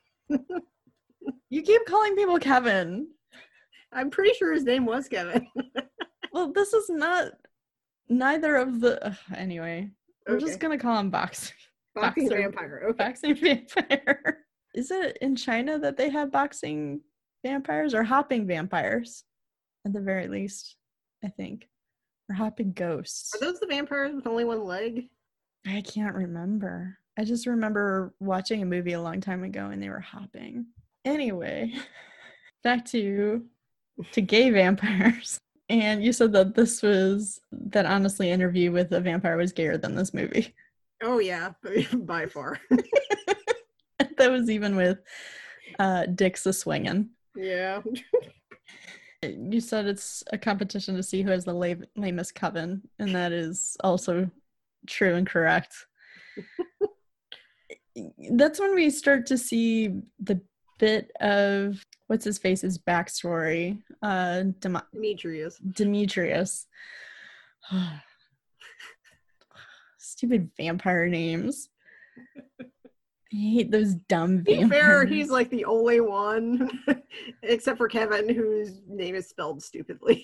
You keep calling people Kevin. I'm pretty sure his name was Kevin. Well, this is not neither of the anyway. We're just gonna call him boxing vampire. Okay. Boxing vampire. Is it in China that they have boxing vampires or hopping vampires? At the very least, I think. Or hopping ghosts. Are those the vampires with only one leg? I can't remember. I just remember watching a movie a long time ago and they were hopping. Anyway, back to gay vampires. And you said that that honestly interview with a vampire was gayer than this movie. Oh yeah, by far. That was even with Dicks a Swingin'. Yeah. You said it's a competition to see who has the lamest coven, and that is also true and correct. That's when we start to see the bit of what's his face's backstory. Demetrius. Stupid vampire names. I hate those dumb vampires. Fair, he's like the only one, except for Kevin, whose name is spelled stupidly.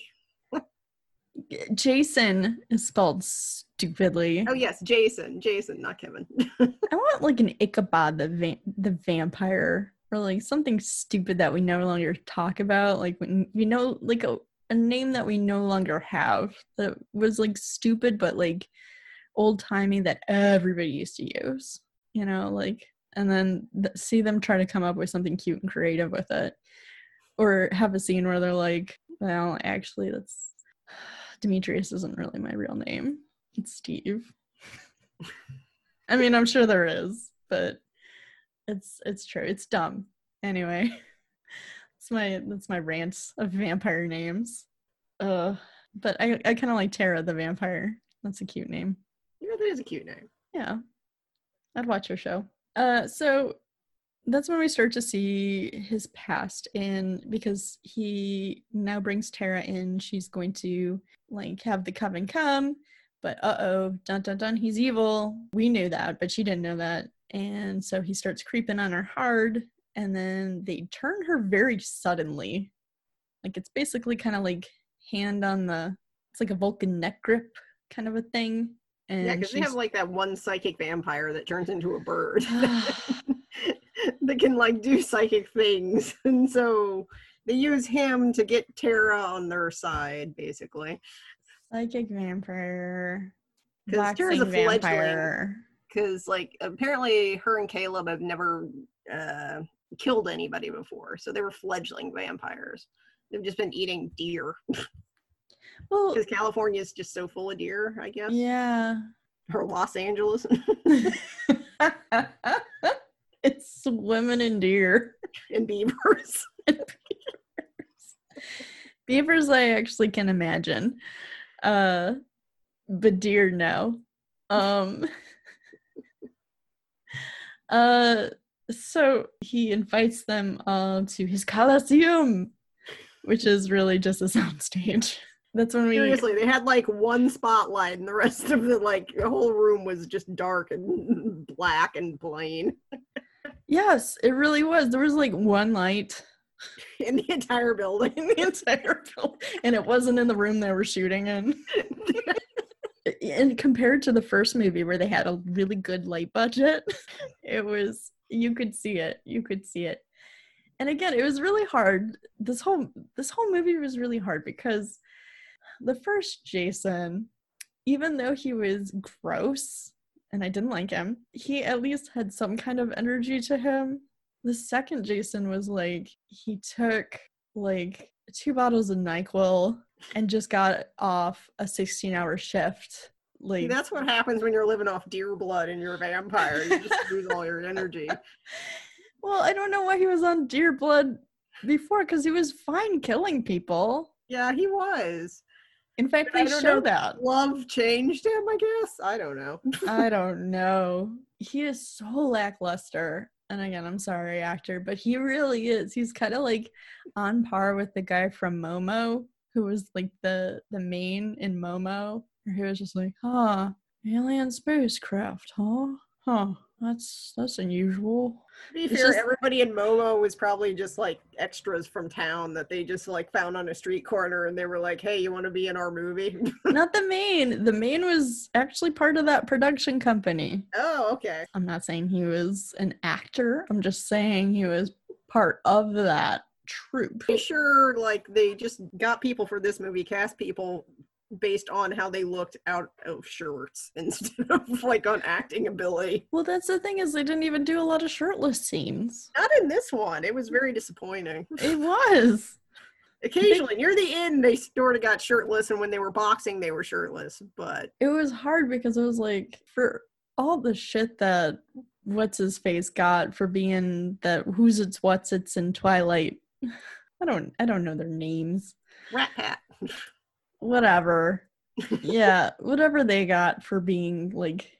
Jason is spelled stupidly. Oh yes, Jason, not Kevin. I want like an Ichabod the vampire, or like something stupid that we no longer talk about, like when we know, like a name that we no longer have that was like stupid but like old-timey that everybody used to use, you know, like, and then see them try to come up with something cute and creative with it, or have a scene where they're like, well, actually that's Demetrius isn't really my real name, it's Steve. I mean, I'm sure there is, but it's true, it's dumb. Anyway, that's my rant of vampire names. But I kind of like Tara the vampire. That's a cute name. Yeah, that is a cute name. Yeah, I'd watch her show. So that's when we start to see his past, and because he now brings Tara in, she's going to like have the coven come, but dun dun dun, he's evil. We knew that, but she didn't know that, and so he starts creeping on her hard, and then they turn her very suddenly. Like it's basically kind of like hand on it's like a Vulcan neck grip kind of a thing. And yeah, because they have like that one psychic vampire that turns into a bird that can like do psychic things, and so they use him to get Tara on their side, basically. Psychic vampire. Because Tara's a fledgling. Because like apparently her and Caleb have never killed anybody before, so they were fledgling vampires. They've just been eating deer. Well, because California is just so full of deer, I guess. Yeah. Or Los Angeles. It's swimming in deer. And beavers. Beavers I actually can imagine. But deer, no. So he invites them to his Coliseum, which is really just a soundstage. That's when seriously, they had like one spotlight and the rest of the whole room was just dark and black and plain. Yes, it really was. There was like one light in the entire building. And it wasn't in the room they were shooting in. And compared to the first movie where they had a really good light budget, you could see it. And again, it was really hard. This whole movie was really hard because the first Jason, even though he was gross and I didn't like him, he at least had some kind of energy to him. The second Jason was like, he took like 2 bottles of NyQuil and just got off a 16-hour shift. Like, see, that's what happens when you're living off deer blood and you're a vampire. You just lose all your energy. Well, I don't know why he was on deer blood before, because he was fine killing people. Yeah, he was. In fact, they show that. Love changed him, I guess. I don't know. I don't know. He is so lackluster. And again, I'm sorry, actor, but he really is. He's kind of like on par with the guy from Momo, who was like the main in Momo, where he was just like, huh, alien spacecraft, huh, that's unusual. To be It's fair, just- everybody in Momo was probably just like extras from town that they just like found on a street corner, and they were like, "Hey, you want to be in our movie?" Not the main. The main was actually part of that production company. Oh, okay. I'm not saying he was an actor. I'm just saying he was part of that troupe. Pretty sure like they just got people for this movie, cast people based on how they looked out of shirts instead of like on acting ability. Well, that's the thing, is they didn't even do a lot of shirtless scenes. Not in this one. It was very disappointing. It was. Occasionally, near the end, they sort of got shirtless, and when they were boxing, they were shirtless. But It was hard because it was like, for all the shit that what's his face got for being the who's it's what's it's in Twilight. I don't know their names. Rat Pat. Whatever. Yeah, whatever they got for being like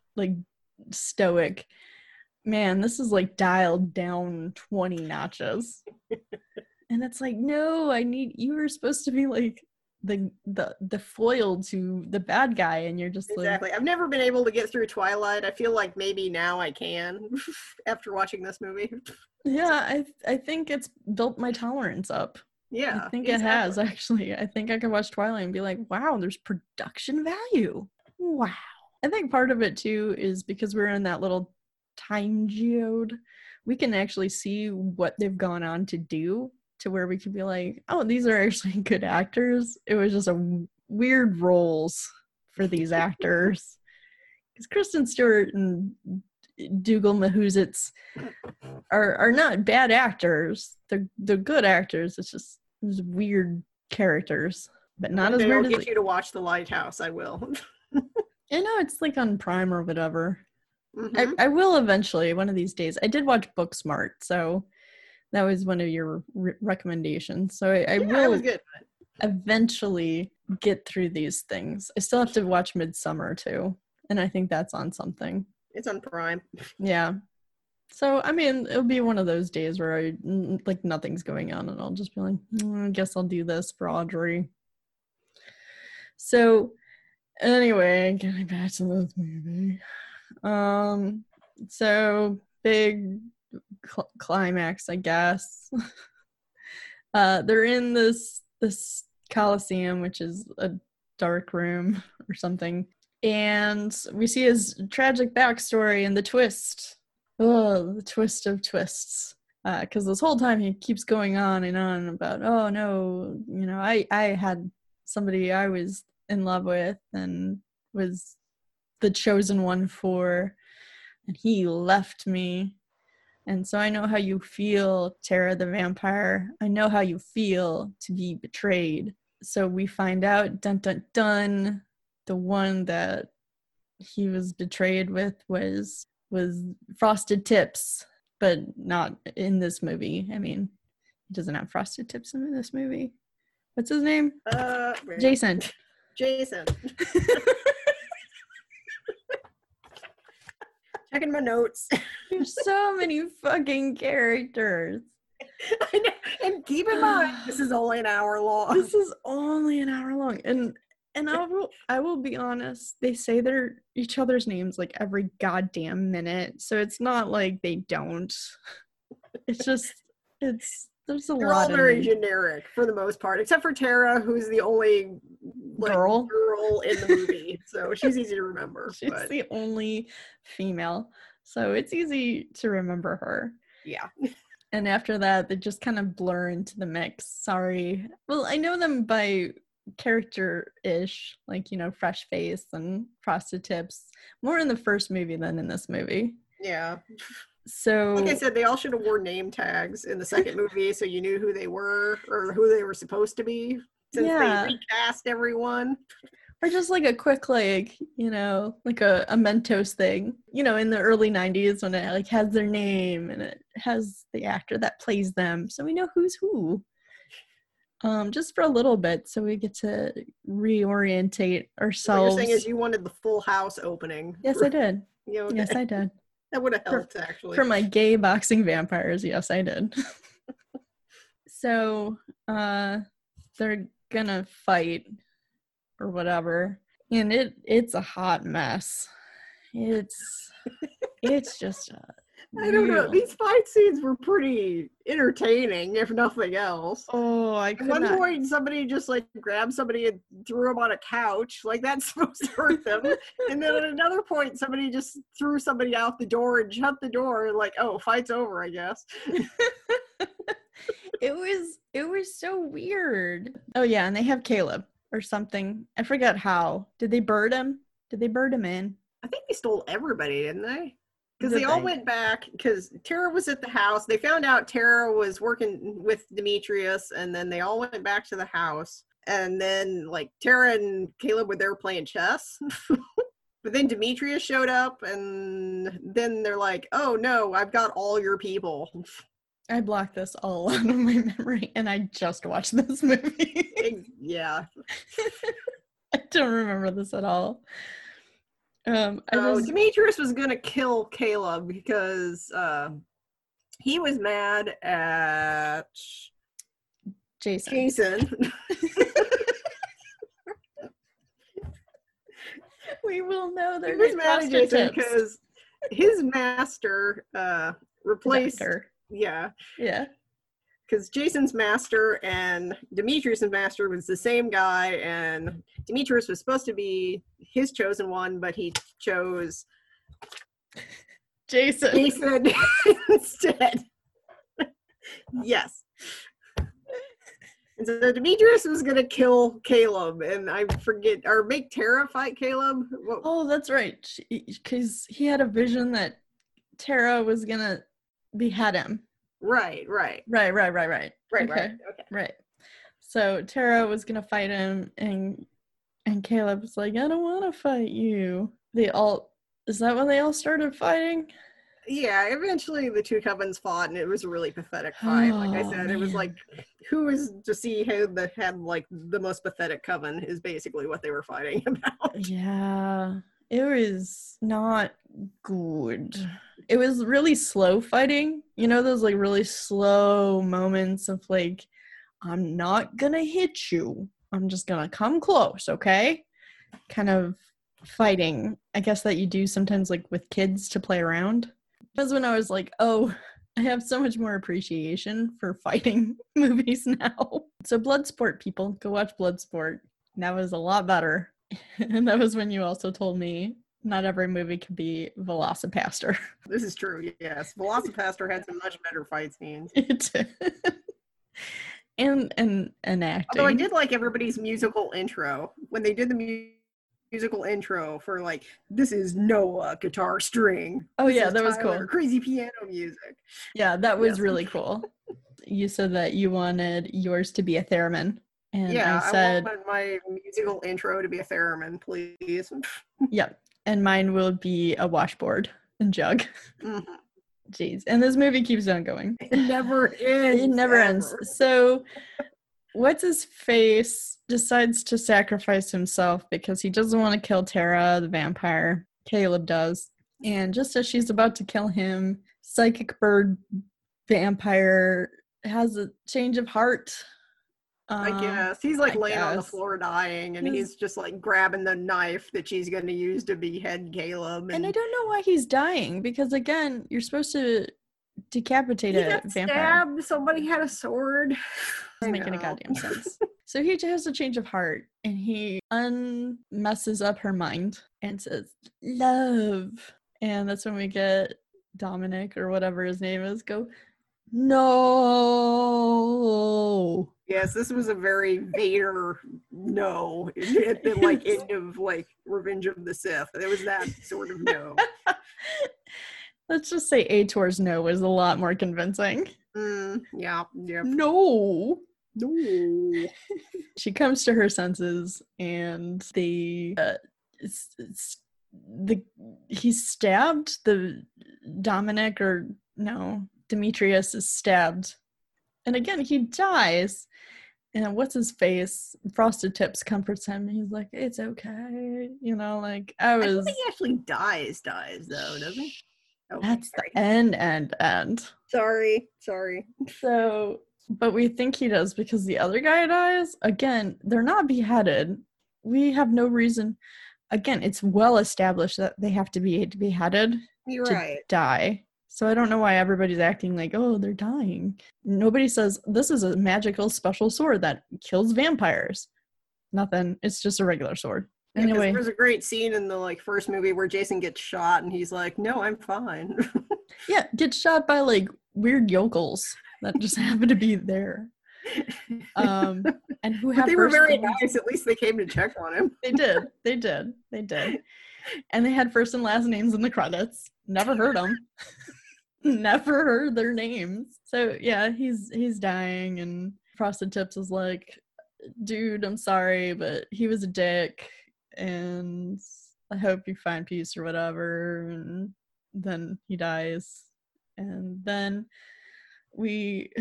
stoic. Man, this is like dialed down 20 notches. And it's like, no, you were supposed to be like the foil to the bad guy, and you're just Exactly. I've never been able to get through Twilight. I feel like maybe now I can after watching this movie. Yeah, I think it's built my tolerance up. Yeah. I think it has, actually. I think I could watch Twilight and be like, wow, there's production value. Wow. I think part of it too is because we're in that little time geode, we can actually see what they've gone on to do, to where we could be like, oh, these are actually good actors. It was just weird roles for these actors. Because Kristen Stewart and Dougal Mahuzits are not bad actors. They're good actors. It's just weird characters, but not as weird I'll as get you to watch The Lighthouse. I will. I know it's like on Prime or whatever. Mhm. I will eventually, one of these days. I did watch Booksmart, so that was one of your recommendations. So I Yeah, will it was good. eventually get through these things. I still have to watch Midsummer too, and I think that's on something. It's on Prime. Yeah. So, I mean, it'll be one of those days where like nothing's going on, and I'll just be like, I guess I'll do this for Audrey. So, anyway, getting back to this movie. So big climax, I guess. They're in this Coliseum, which is a dark room or something, and we see his tragic backstory and the twist. Oh, the twist of twists. Because this whole time he keeps going on and on about, oh no, I had somebody I was in love with and was the chosen one for, and he left me. And so I know how you feel, Tara the vampire. I know how you feel to be betrayed. So we find out, dun dun dun, the one that he was betrayed with was Frosted Tips, but not in this movie. I mean, he doesn't have Frosted Tips in this movie. What's his name? Jason. Jason. Checking my notes. There's so many fucking characters. I know. And keep in mind, this is only an hour long. This is only an hour long, and I will be honest. They say their each other's names like every goddamn minute, so it's not like they don't. It's just there's a They're lot all of very names. generic for the most part, except for Tara, who's the only Girl in the movie, so she's easy to remember. She's But the only female, so it's easy to remember her. yeah, And after that, they just kind of blur into the mix. Sorry. Well, I know them by character-ish, like, Fresh Face and Frosted Tips, more in the first movie than in this movie. yeah. So, Like I said, they all should have worn name tags in the second movie, so you knew who they were or who they were supposed to be. Since Yeah. they recast everyone. or just like a quick, like a Mentos thing, in the early 90s when it like has their name and it has the actor that plays them. So we know who's who. Just for a little bit, so we get to reorientate What ourselves. you're saying is you wanted the Full House opening. Yes, I did. Yeah, okay. Yes, I did. That would have helped, actually. For my gay boxing vampires, yes, I did. So, they're gonna fight or whatever, and it's a hot mess. It's just I don't know. real. These fight scenes were pretty entertaining, if nothing else. Oh, I At could one not. point, somebody just like grabbed somebody and threw them on a couch. Like that's supposed to hurt them. And then at another point, somebody just threw somebody out the door and shut the door. Like, oh, fight's over, I guess. It was so weird. Oh yeah, and they have Caleb or something. I forgot how. Did they bird him? Did they bird him in? I think they stole everybody, didn't they? Because Did they all they? went back because Tara was at the house. They found out Tara was working with Demetrius, and then they all went back to the house. And then, like, Tara and Caleb were there playing chess. But then Demetrius showed up, and then they're like, oh no, I've got all your people. I blocked this all out of my memory, and I just watched this movie. Yeah. I don't remember this at all. Demetrius was going to kill Caleb because he was mad at Jason. We will know He their was mad at Jason tips. because his master replaced. Doctor. Yeah. Yeah. Because Jason's master and Demetrius' master was the same guy, and Demetrius was supposed to be his chosen one, but he chose Jason. instead. Yes. And so Demetrius was going to kill Caleb, and I forget, or make Tara fight Caleb. Oh, that's right. Because he had a vision that Tara was going to behead him. Right. Right. Okay. Right. So Tara was gonna fight him, and Caleb was like, "I don't want to fight you." Is that when they all started fighting? Yeah, eventually the two covens fought, and it was a really pathetic fight. Like I said, it was like, who is to see who had like the most pathetic coven is basically what they were fighting about. Yeah, it was not good. It was really slow fighting. You know, those like really slow moments of like, I'm not gonna hit you. I'm just gonna come close, okay? Kind of fighting, I guess, that you do sometimes like with kids to play around. That's when I was like, oh, I have so much more appreciation for fighting movies now. So Bloodsport, people, go watch Bloodsport. That was a lot better. And that was when you also told me not every movie can be Velocipaster. This is true, yes. Velocipaster had some much better fight scenes. It did. and acting. Although I did like everybody's musical intro. When they did the musical intro for like, this is Noah guitar string. Oh This yeah, is that was Tyler, cool. Crazy piano music. Yeah, that was Yes. really cool. You said that you wanted yours to be a theremin. And Yeah, I said, want my musical intro to be a theremin, please. yep. And mine will be a washboard and jug. Mhm. Jeez. And this movie keeps on going. It never ends. It never ends. ever. So what's his face decides to sacrifice himself because he doesn't want to kill Tara, the vampire. Caleb does. And just as she's about to kill him, Psychic Bird vampire has a change of heart. I guess. He's like I laying on the guess. floor dying, and he's just like grabbing the knife that she's going to use to behead Caleb. And I don't know why he's dying, because again, you're supposed to decapitate he a got vampire. stabbed. Somebody had a sword. Doesn't make any goddamn sense. So he has a change of heart, and he unmesses up her mind and says, love. And that's when we get Dominic, or whatever his name is, go, no. Yes, this was a very Vader no at the like end of like Revenge of the Sith. There was that sort of no. Let's just say Aitor's no was a lot more convincing. Yeah. No. No. She comes to her senses, and he's stabbed. The Dominic, or no, Demetrius is stabbed, and again he dies. And what's his face? Frosted Tips comforts him. He's like, "It's okay," you know. Like I don't was. think he actually dies though, doesn't he? Okay, That's sorry. the end. Sorry. So But we think he does because the other guy dies. Again, they're not beheaded. We have no reason. Again, it's well established that they have to be beheaded You're to right. die. So I don't know why everybody's acting like, oh, they're dying. Nobody says, this is a magical special sword that kills vampires. Nothing. It's just a regular sword. Yeah, Anyway. there's a great scene in the like first movie where Jason gets shot and he's like, no, I'm fine. Yeah, gets shot by like weird yokels that just happen to be there. And who have they were very names. nice. At least they came to check on him. They did. And they had first and last names in the credits. Never heard them. Never heard their names. So yeah, he's dying, and Frosted Tips is like, dude, I'm sorry, but he was a dick, and I hope you find peace or whatever. And then he dies, and then we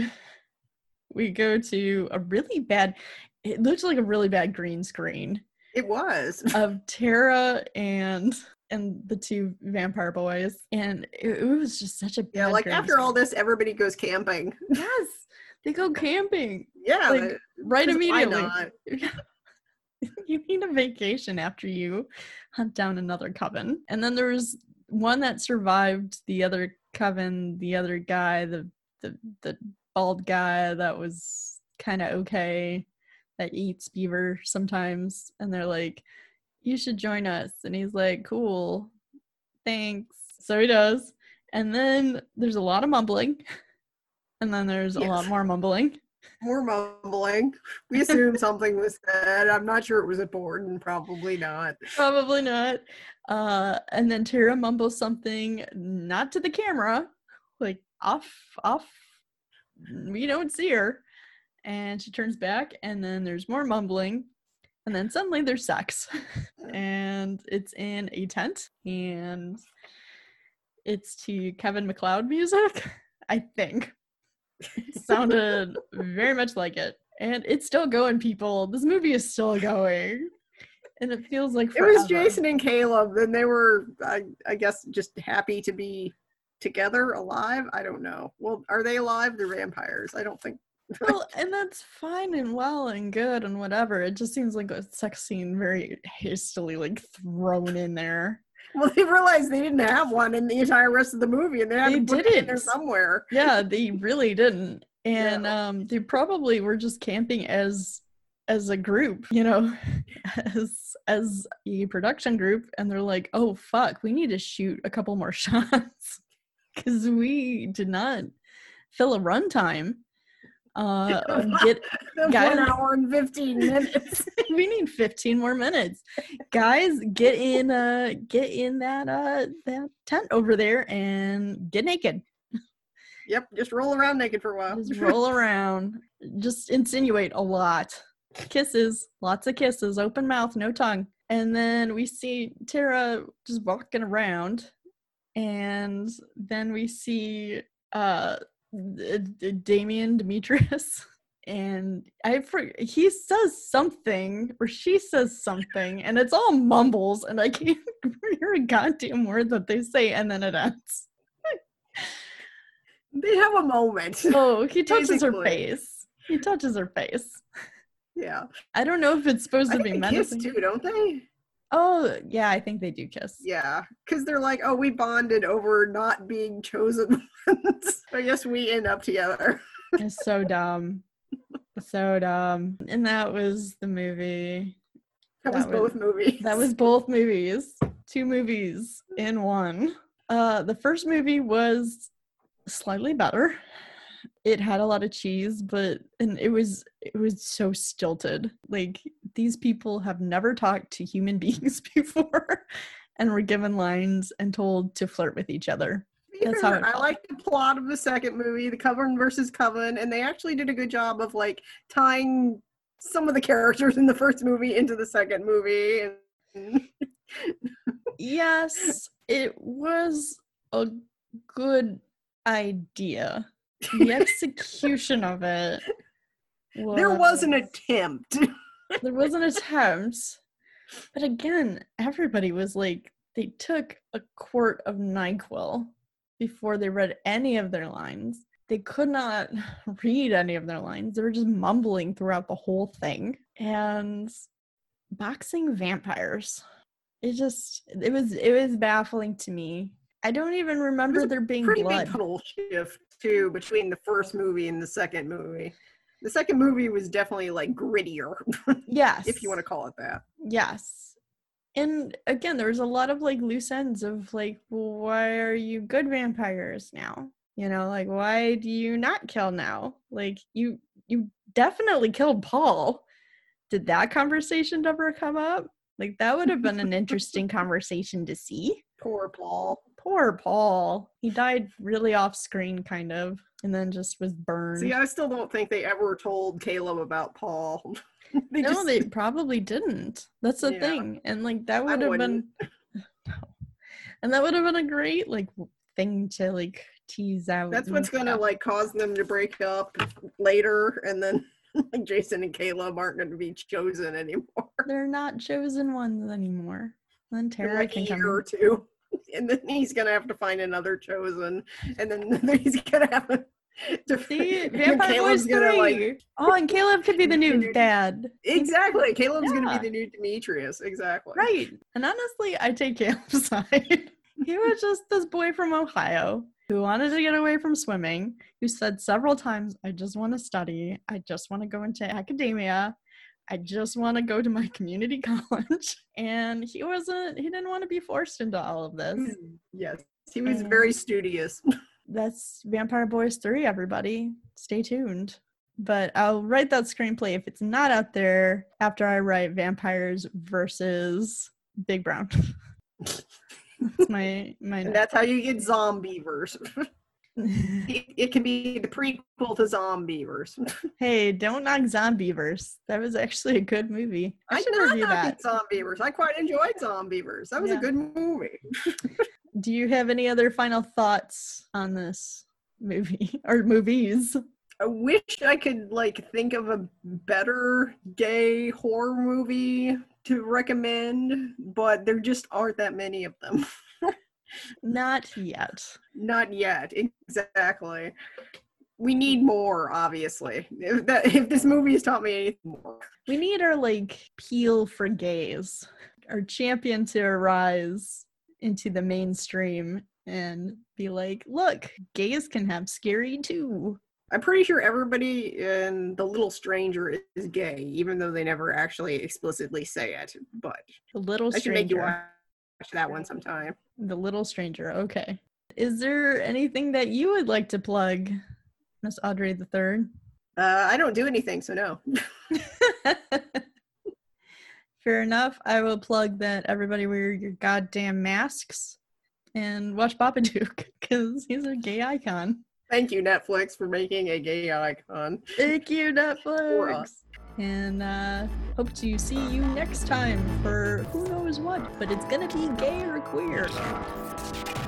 go to a really bad, it looks like a really bad green screen. It was. Of Tara and the two vampire boys. And it was just such a bad Yeah, like after all this, everybody goes camping. Yes, they go camping. Yeah. Like, right immediately. Why not? You need a vacation after you hunt down another coven. And then there was one that survived the other coven, the other guy, the bald guy that was kind of okay, that eats beaver sometimes, and they're like, you should join us, and he's like, cool, thanks. So he does, and then there's a lot of mumbling, and then there's a lot more mumbling. More mumbling. We assume something was said. I'm not sure it was important. Probably not. Probably not. And then Tara mumbles something, not to the camera, like off. We don't see her. And she turns back, and then there's more mumbling, and then suddenly there's sex. And it's in a tent, and it's to Kevin MacLeod music, I think. It sounded very much like it. And it's still going, people. This movie is still going. And it feels like forever. It was Jason and Caleb, and they were, I guess, just happy to be together, alive. I don't know. Well, are they alive? They're vampires. I don't think. Well, and that's fine and well and good and whatever. It just seems like a sex scene very hastily like thrown in there. Well, they realized they didn't have one in the entire rest of the movie, and they had to put it in there somewhere. Yeah, they really didn't. And they probably were just camping as a group, you know, as a production group, and they're like, oh fuck, we need to shoot a couple more shots because we did not fill a runtime. Get 1 hour and 15 minutes. We need 15 more minutes, guys. Get in that tent over there and get naked. Yep, just roll around naked for a while. Just roll around. Just insinuate a lot. Kisses, lots of kisses, open mouth, no tongue. And then we see Tara just walking around, and then we see Damien Demetrius, and he says something, or she says something, and it's all mumbles, and I can't hear a goddamn word that they say, and then it ends. They have a moment. Oh, he touches her face. He touches her face. Yeah. I don't know if it's supposed to be menacing. They kiss too, don't they? Oh, yeah, I think they do kiss. Yeah, because they're like, oh, we bonded over not being chosen ones. I guess we end up together. It's so dumb. So dumb. And that was the movie. That was both movies. That was both movies. 2 movies in one. The first movie was slightly better. It had a lot of cheese, and it was so stilted. Like, these people have never talked to human beings before and were given lines and told to flirt with each other. That's how I like the plot of the second movie, the Coven versus Coven, and they actually did a good job of like tying some of the characters in the first movie into the second movie. Yes, it was a good idea. The execution of it there was an attempt. There was an attempt. But again, everybody was like, they took a quart of NyQuil before they read any of their lines. they could not read any of their lines. They were just mumbling throughout the whole thing. And boxing vampires. It was baffling to me. I don't even remember there being pretty blood. Big tonal shift too between the first movie and the second movie. The second movie was definitely like grittier. Yes. If you want to call it that. Yes. And again, there was a lot of like loose ends of like, well, why are you good vampires now? You know, like, why do you not kill now? Like, you definitely killed Paul. Did that conversation ever come up? Like, that would have been an interesting conversation to see. Poor Paul. Poor Paul. He died really off screen, kind of, and then just was burned. See, I still don't think they ever told Caleb about Paul. They probably didn't. That's the thing. And like, that would have been and that would have been a great like thing to like tease out. That's what's gonna like cause them to break up later, and then like Jason and Caleb aren't gonna be chosen anymore. They're not chosen ones anymore. Then Tara like can a year come or two. And then he's gonna have to find another chosen, and then he's gonna have to see Vampire Boys 3. Like, oh, and Caleb could be the new dad. Exactly, Caleb's gonna be the new Demetrius. Exactly. Right. And honestly, I take Caleb's side. He was just this boy from Ohio who wanted to get away from swimming, who said several times, I just want to study. I just want to go into academia. I just want to go to my community college. And he didn't want to be forced into all of this. Yes, he was very studious. That's Vampire Boys 3, everybody. Stay tuned. But I'll write that screenplay if it's not out there after I write Vampires versus Big Brown. That's my and that's how you get Zombievers. It can be the prequel to Zombievers. Hey, don't knock Zombievers. That was actually a good movie. I did not knock Zombievers. I quite enjoyed Zombievers. That was a good movie. Do you have any other final thoughts on this movie or movies? I wish I could like think of a better gay horror movie to recommend, but there just aren't that many of them. Not yet. Not yet, exactly. We need more, obviously. If this movie has taught me anything more. We need our like Peel for gays, our champion to arise into the mainstream and be like, look, gays can have scary too. I'm pretty sure everybody in The Little Stranger is gay, even though they never actually explicitly say it. But The Little Stranger. I should make you watch that one sometime. The Little Stranger, okay. Is there anything that you would like to plug, Miss Audrey III? I don't do anything, so no. Fair enough. I will plug that everybody wear your goddamn masks and watch Babadook, because he's a gay icon. Thank you, Netflix, for making a gay icon. Thank you, Netflix. And hope to see you next time for who knows what, but it's gonna be gay or queer.